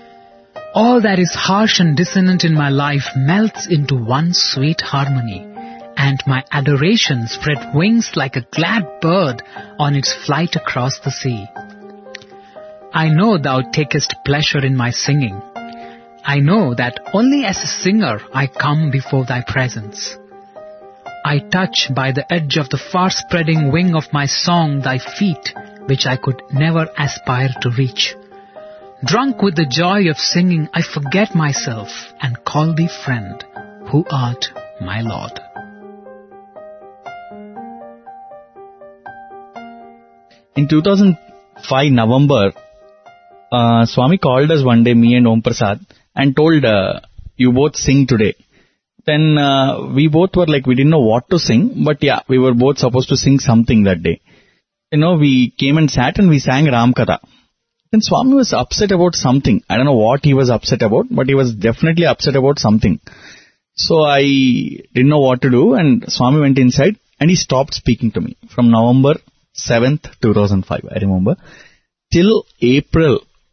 All that is harsh and dissonant in my life melts into one sweet harmony, and my adoration spread wings like a glad bird on its flight across the sea. I know thou takest pleasure in my singing. I know that only as a singer I come before thy presence. I touch by the edge of the far-spreading wing of my song thy feet, which I could never aspire to reach. Drunk with the joy of singing, I forget myself and call thee friend, who art my Lord. In 2005 November, Swami called us one day, me and Om Prasad, and told, you both sing today. Then we both were like, we didn't know what to sing, but yeah, we were both supposed to sing something that day. We came and sat and we sang Ram Katha. Then Swami was upset about something. I don't know what he was upset about, but he was definitely upset about something. So I didn't know what to do, and Swami went inside and he stopped speaking to me from November 7th, 2005, I remember, till April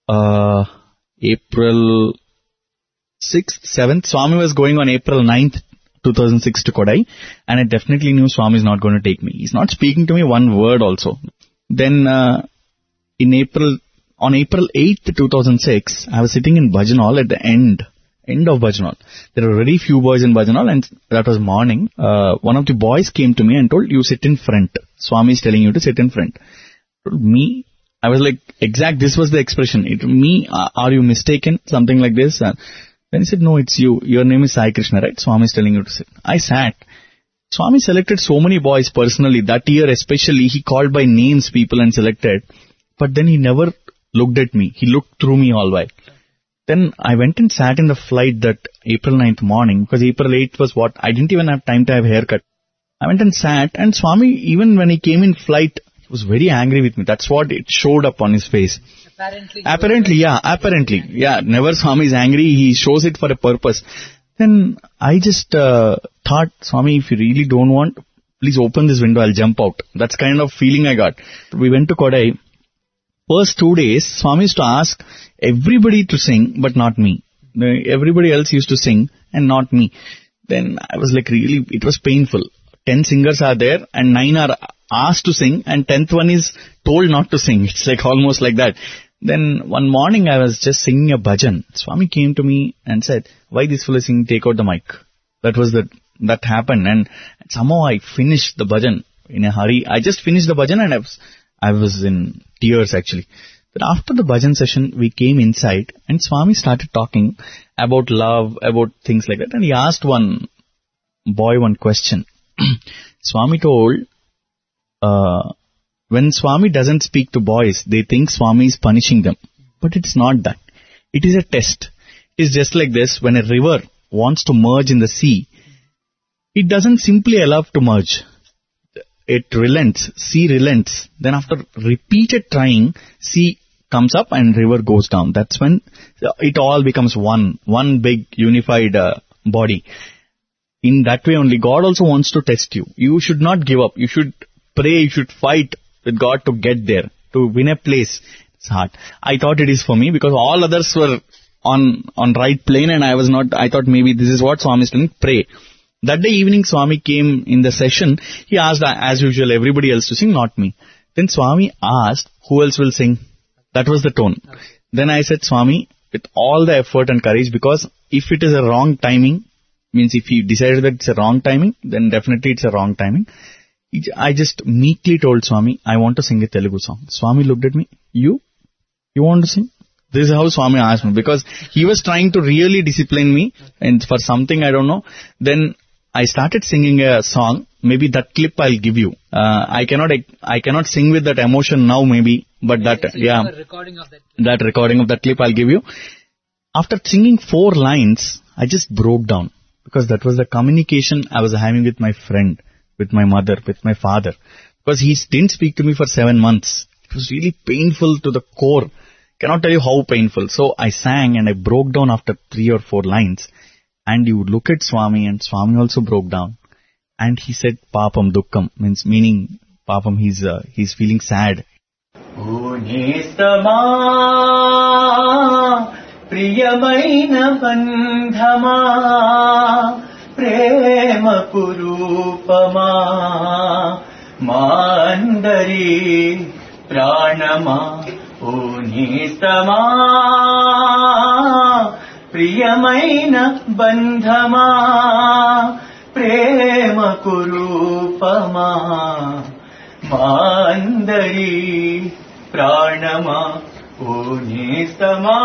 April 6th, 7th. Swami was going on April 9th, 2006 to Kodai, and I definitely knew Swami is not going to take me. He's not speaking to me one word also. Then on April 8th, 2006, I was sitting in Bhajan Hall at the end of Bhajan Hall. There were very few boys in Bhajan Hall, and that was morning. One of the boys came to me and told, you sit in front. Swami is telling you to sit in front. Me, I was like, this was the expression. Are you mistaken? Something like this. Then he said, no, it's you. Your name is Sai Krishna, right? Swami is telling you to sit. I sat. Swami selected so many boys personally. That year especially, he called by names people and selected. But then he never looked at me. He looked through me all while. Then I went and sat in the flight that April 9th morning, because April 8th was I didn't even have time to have haircut. I went and sat, and Swami, even when he came in flight, he was very angry with me. That's what it showed up on his face. Apparently. Yeah, never Swami is angry. He shows it for a purpose. Then I just thought, Swami, if you really don't want, please open this window, I'll jump out. That's kind of feeling I got. We went to Kodai. First 2 days, Swami used to ask everybody to sing, but not me. Everybody else used to sing, and not me. Then I was like, really, it was painful. 10 singers are there, and 9 are asked to sing, and 10th one is told not to sing. It's like almost like that. Then one morning I was just singing a bhajan. Swami came to me and said, why this fellow singing, take out the mic. That happened, and somehow I finished the bhajan in a hurry. I just finished the bhajan, and I was in tears actually. But after the bhajan session, we came inside, and Swami started talking about love, about things like that, and he asked one boy one question. Swami told, when Swami doesn't speak to boys, they think Swami is punishing them. But it's not that. It is a test. It's just like this. When a river wants to merge in the sea, it doesn't simply allow to merge. It relents. Sea relents. Then after repeated trying, sea comes up and river goes down. That's when it all becomes one big unified body. In that way only, God also wants to test you. You should not give up. You should pray. You should fight with God to get there, to win a place. It's hard. I thought it is for me, because all others were on right plane, and I was not. I thought maybe this is what Swami is telling, pray. That day evening, Swami came in the session. He asked, as usual, everybody else to sing, not me. Then Swami asked, who else will sing? That was the tone. Okay. Then I said, Swami, with all the effort and courage, because if it is a wrong timing, means if he decided that it's a wrong timing, then definitely it's a wrong timing. I just meekly told Swami, I want to sing a Telugu song. Swami looked at me, you want to sing? This is how Swami asked me, because he was trying to really discipline me, and for something I don't know. Then I started singing a song. Maybe that clip I'll give you. I cannot sing with that emotion now maybe, but that recording of that clip I'll give you. After singing 4 lines, I just broke down, because that was the communication I was having with my friend, with my mother, with my father. Because he didn't speak to me for 7 months. It was really painful to the core. Cannot tell you how painful. So I sang and I broke down after 3 or 4 lines. And you look at Swami, and Swami also broke down. And he said, Papam Dukkham, meaning Papam, he's feeling sad. Unistama Priyamaina Bandhama Prema Purupama Mandari Pranama Unistama Priyamaina Bandhama Prema Kurupama Mandari Pranama Unistama.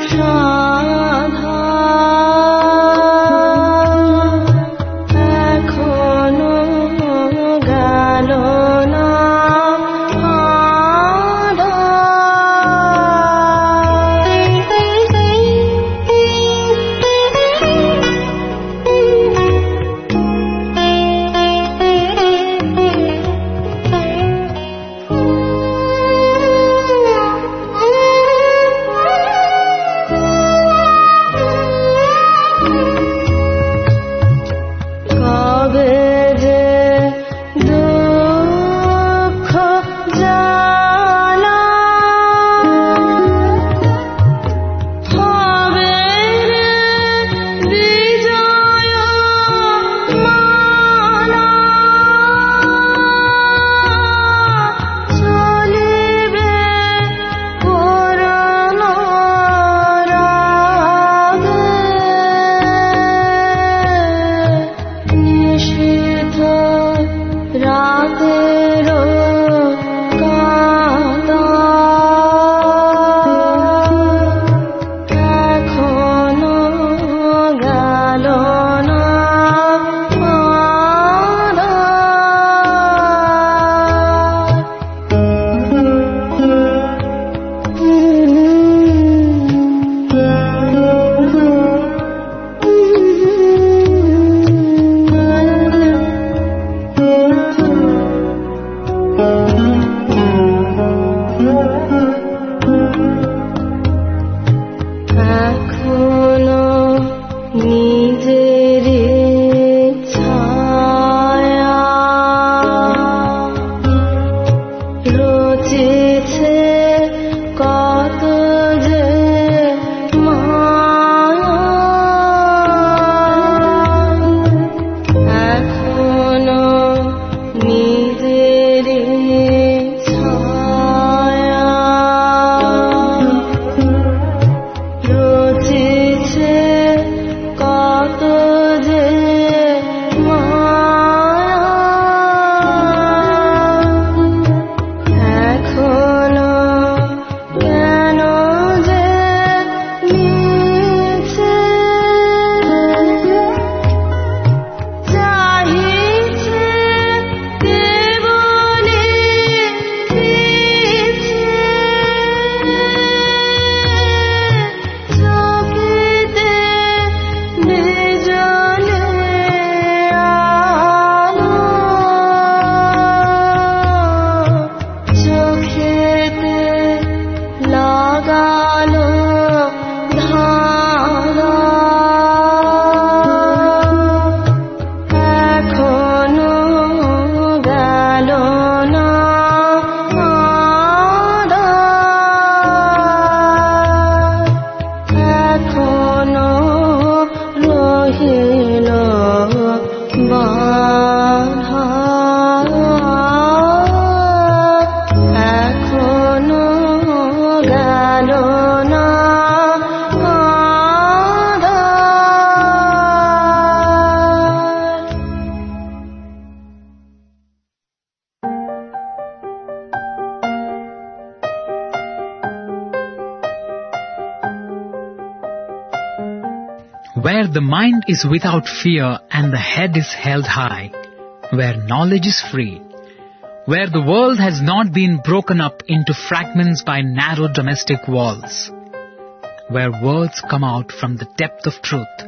Where the mind is without fear and the head is held high, where knowledge is free, where the world has not been broken up into fragments by narrow domestic walls, where words come out from the depth of truth,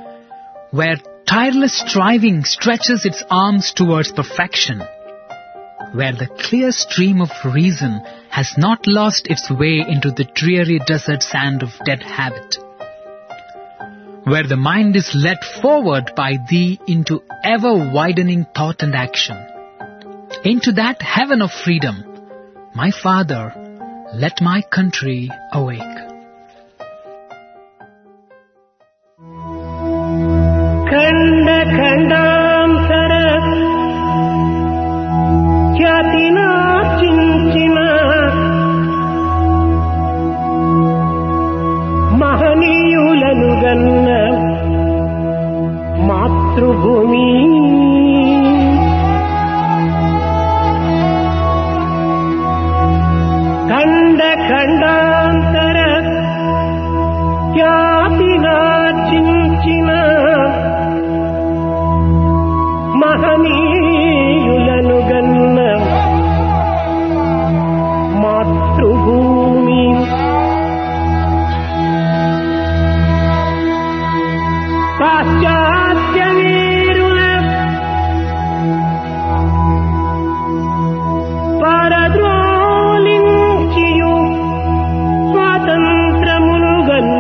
where tireless striving stretches its arms towards perfection, where the clear stream of reason has not lost its way into the dreary desert sand of dead habit, where the mind is led forward by thee into ever-widening thought and action, into that heaven of freedom, my Father, let my country awake. Khanda khandantara kyatina chinchina mahaniyulanu ganna మాతృభూమి ఖండ ఖండాంతర ఖ్యాతినార్జించిన మహనీయులను గన్న మాతృభూమి పాశ్చాత్య వీరుల పరద్రోలించియు స్వాతంత్రమును గన్న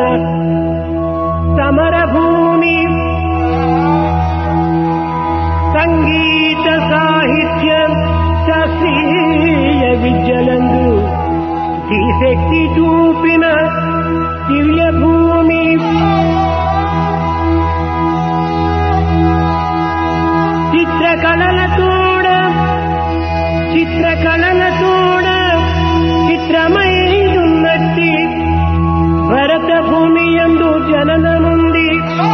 సమరభూమి సంగీత సాహిత్య శాస్త్రీయ విద్యలందు దిశక్తి చూపిన దివ్య భూమి చిత్రకళలతోడ చిత్రమైయున్నట్టి భరత భూమి యందు జననముంది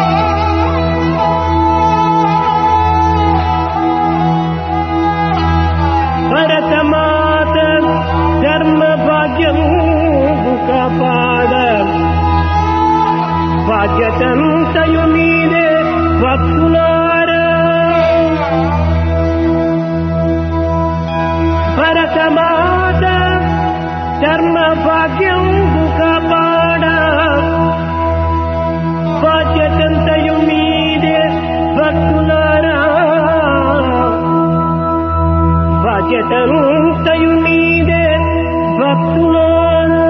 భరతమాత ధర్మ భాగ్యము కాపాడ బాధ్యతంతయు మీదే భక్తులారా భరతమాత ధర్మ భాగ్యం కాపాడ బాధ్యతంతయు మీదే భక్తులారా బాధ్యతంతయు మీదే భక్తులారా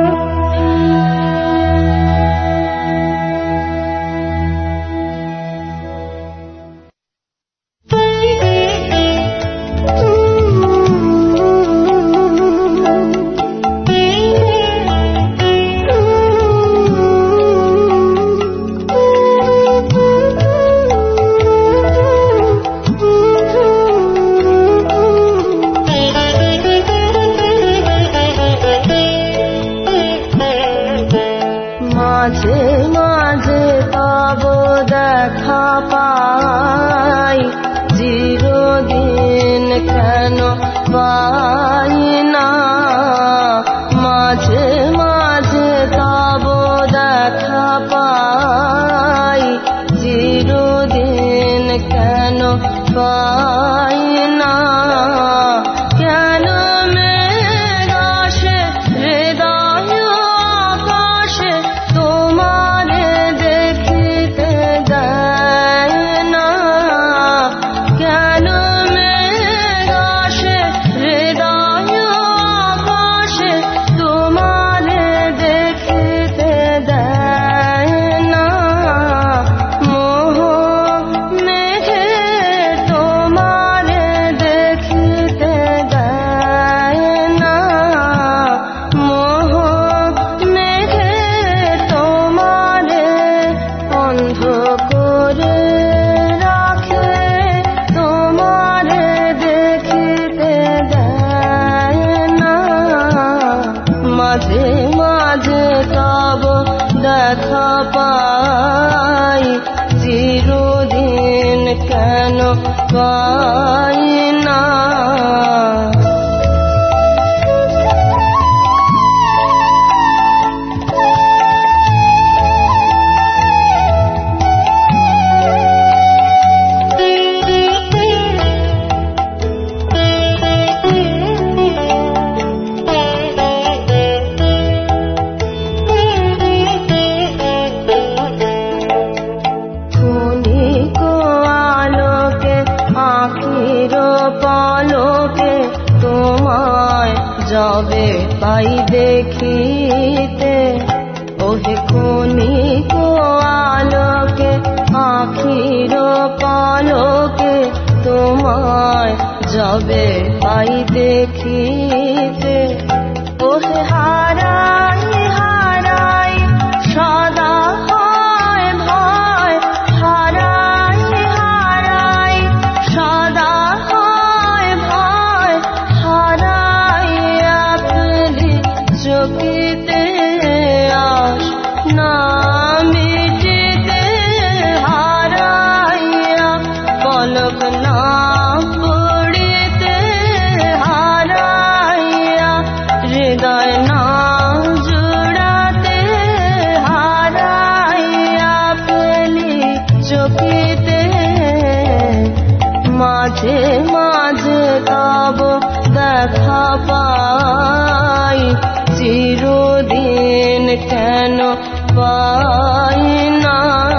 पलक ना पड़ते हारा কেন পাই না।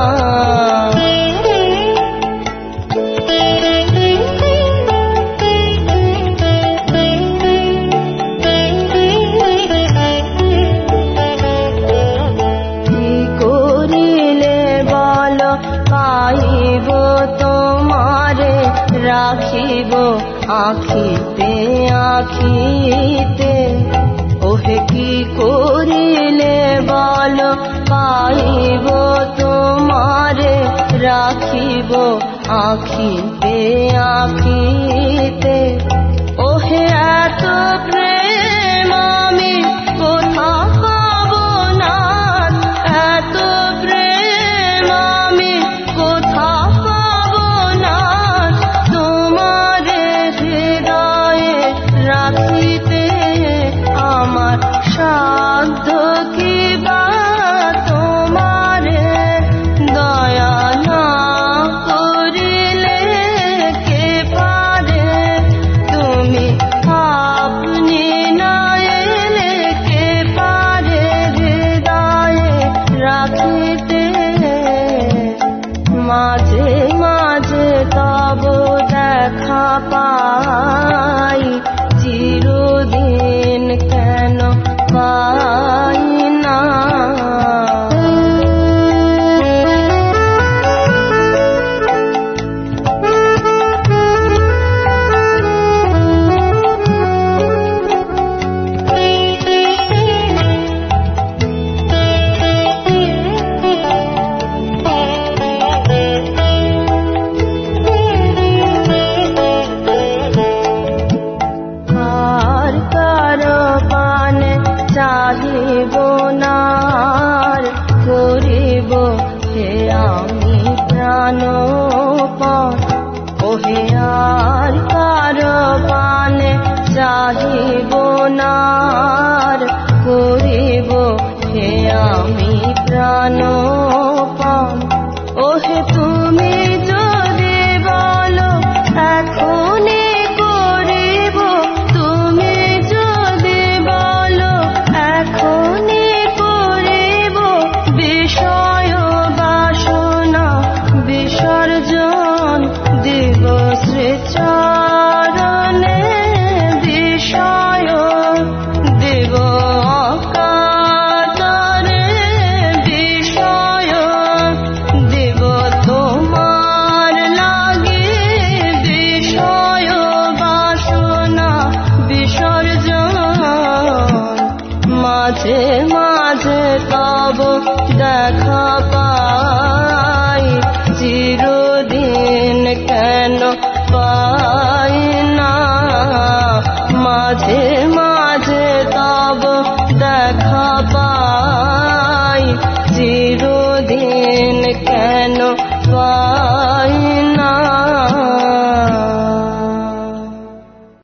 কি করিলে বল পাইব তোমারে, রাখিব আখিতে আখিতে। ওহে কি করিলে বল পাইব তোমারে, রাখিব আখিতে আখিতে। ওহে এত প্রেম আমি কোথা পাব না, এত প্রেম আমি কোথা পাব না। তোমারে হৃদয়ে রাখিতে আমার সাধ্য কি বা, তোমারে দয়া না করিলে কে পারে। তুমি আপনি না এলে কে পারে হৃদয়ে রাখিতে। মাঝে মাঝে তব দেখা পাই, চিরদিন কেন পাই না। আর কারো পানে চাহিব না, করিব হে আমি প্রাণপণ। ওহে আর কারো পানে চাহিব না, করিব হে আমি প্রাণপণ। ওহে তুমি যদি বলো এখনই করিব, তুমি যদি বলো এখনই করিব। বিষয় বাসনা বিসর্জন দিব শ্রীচরণে, বিষয় দেব অকাতরে, বিষয় দেব তোমার লাগি। বিষয় বাসনা বিসর্জন মাঝে মাঝে তব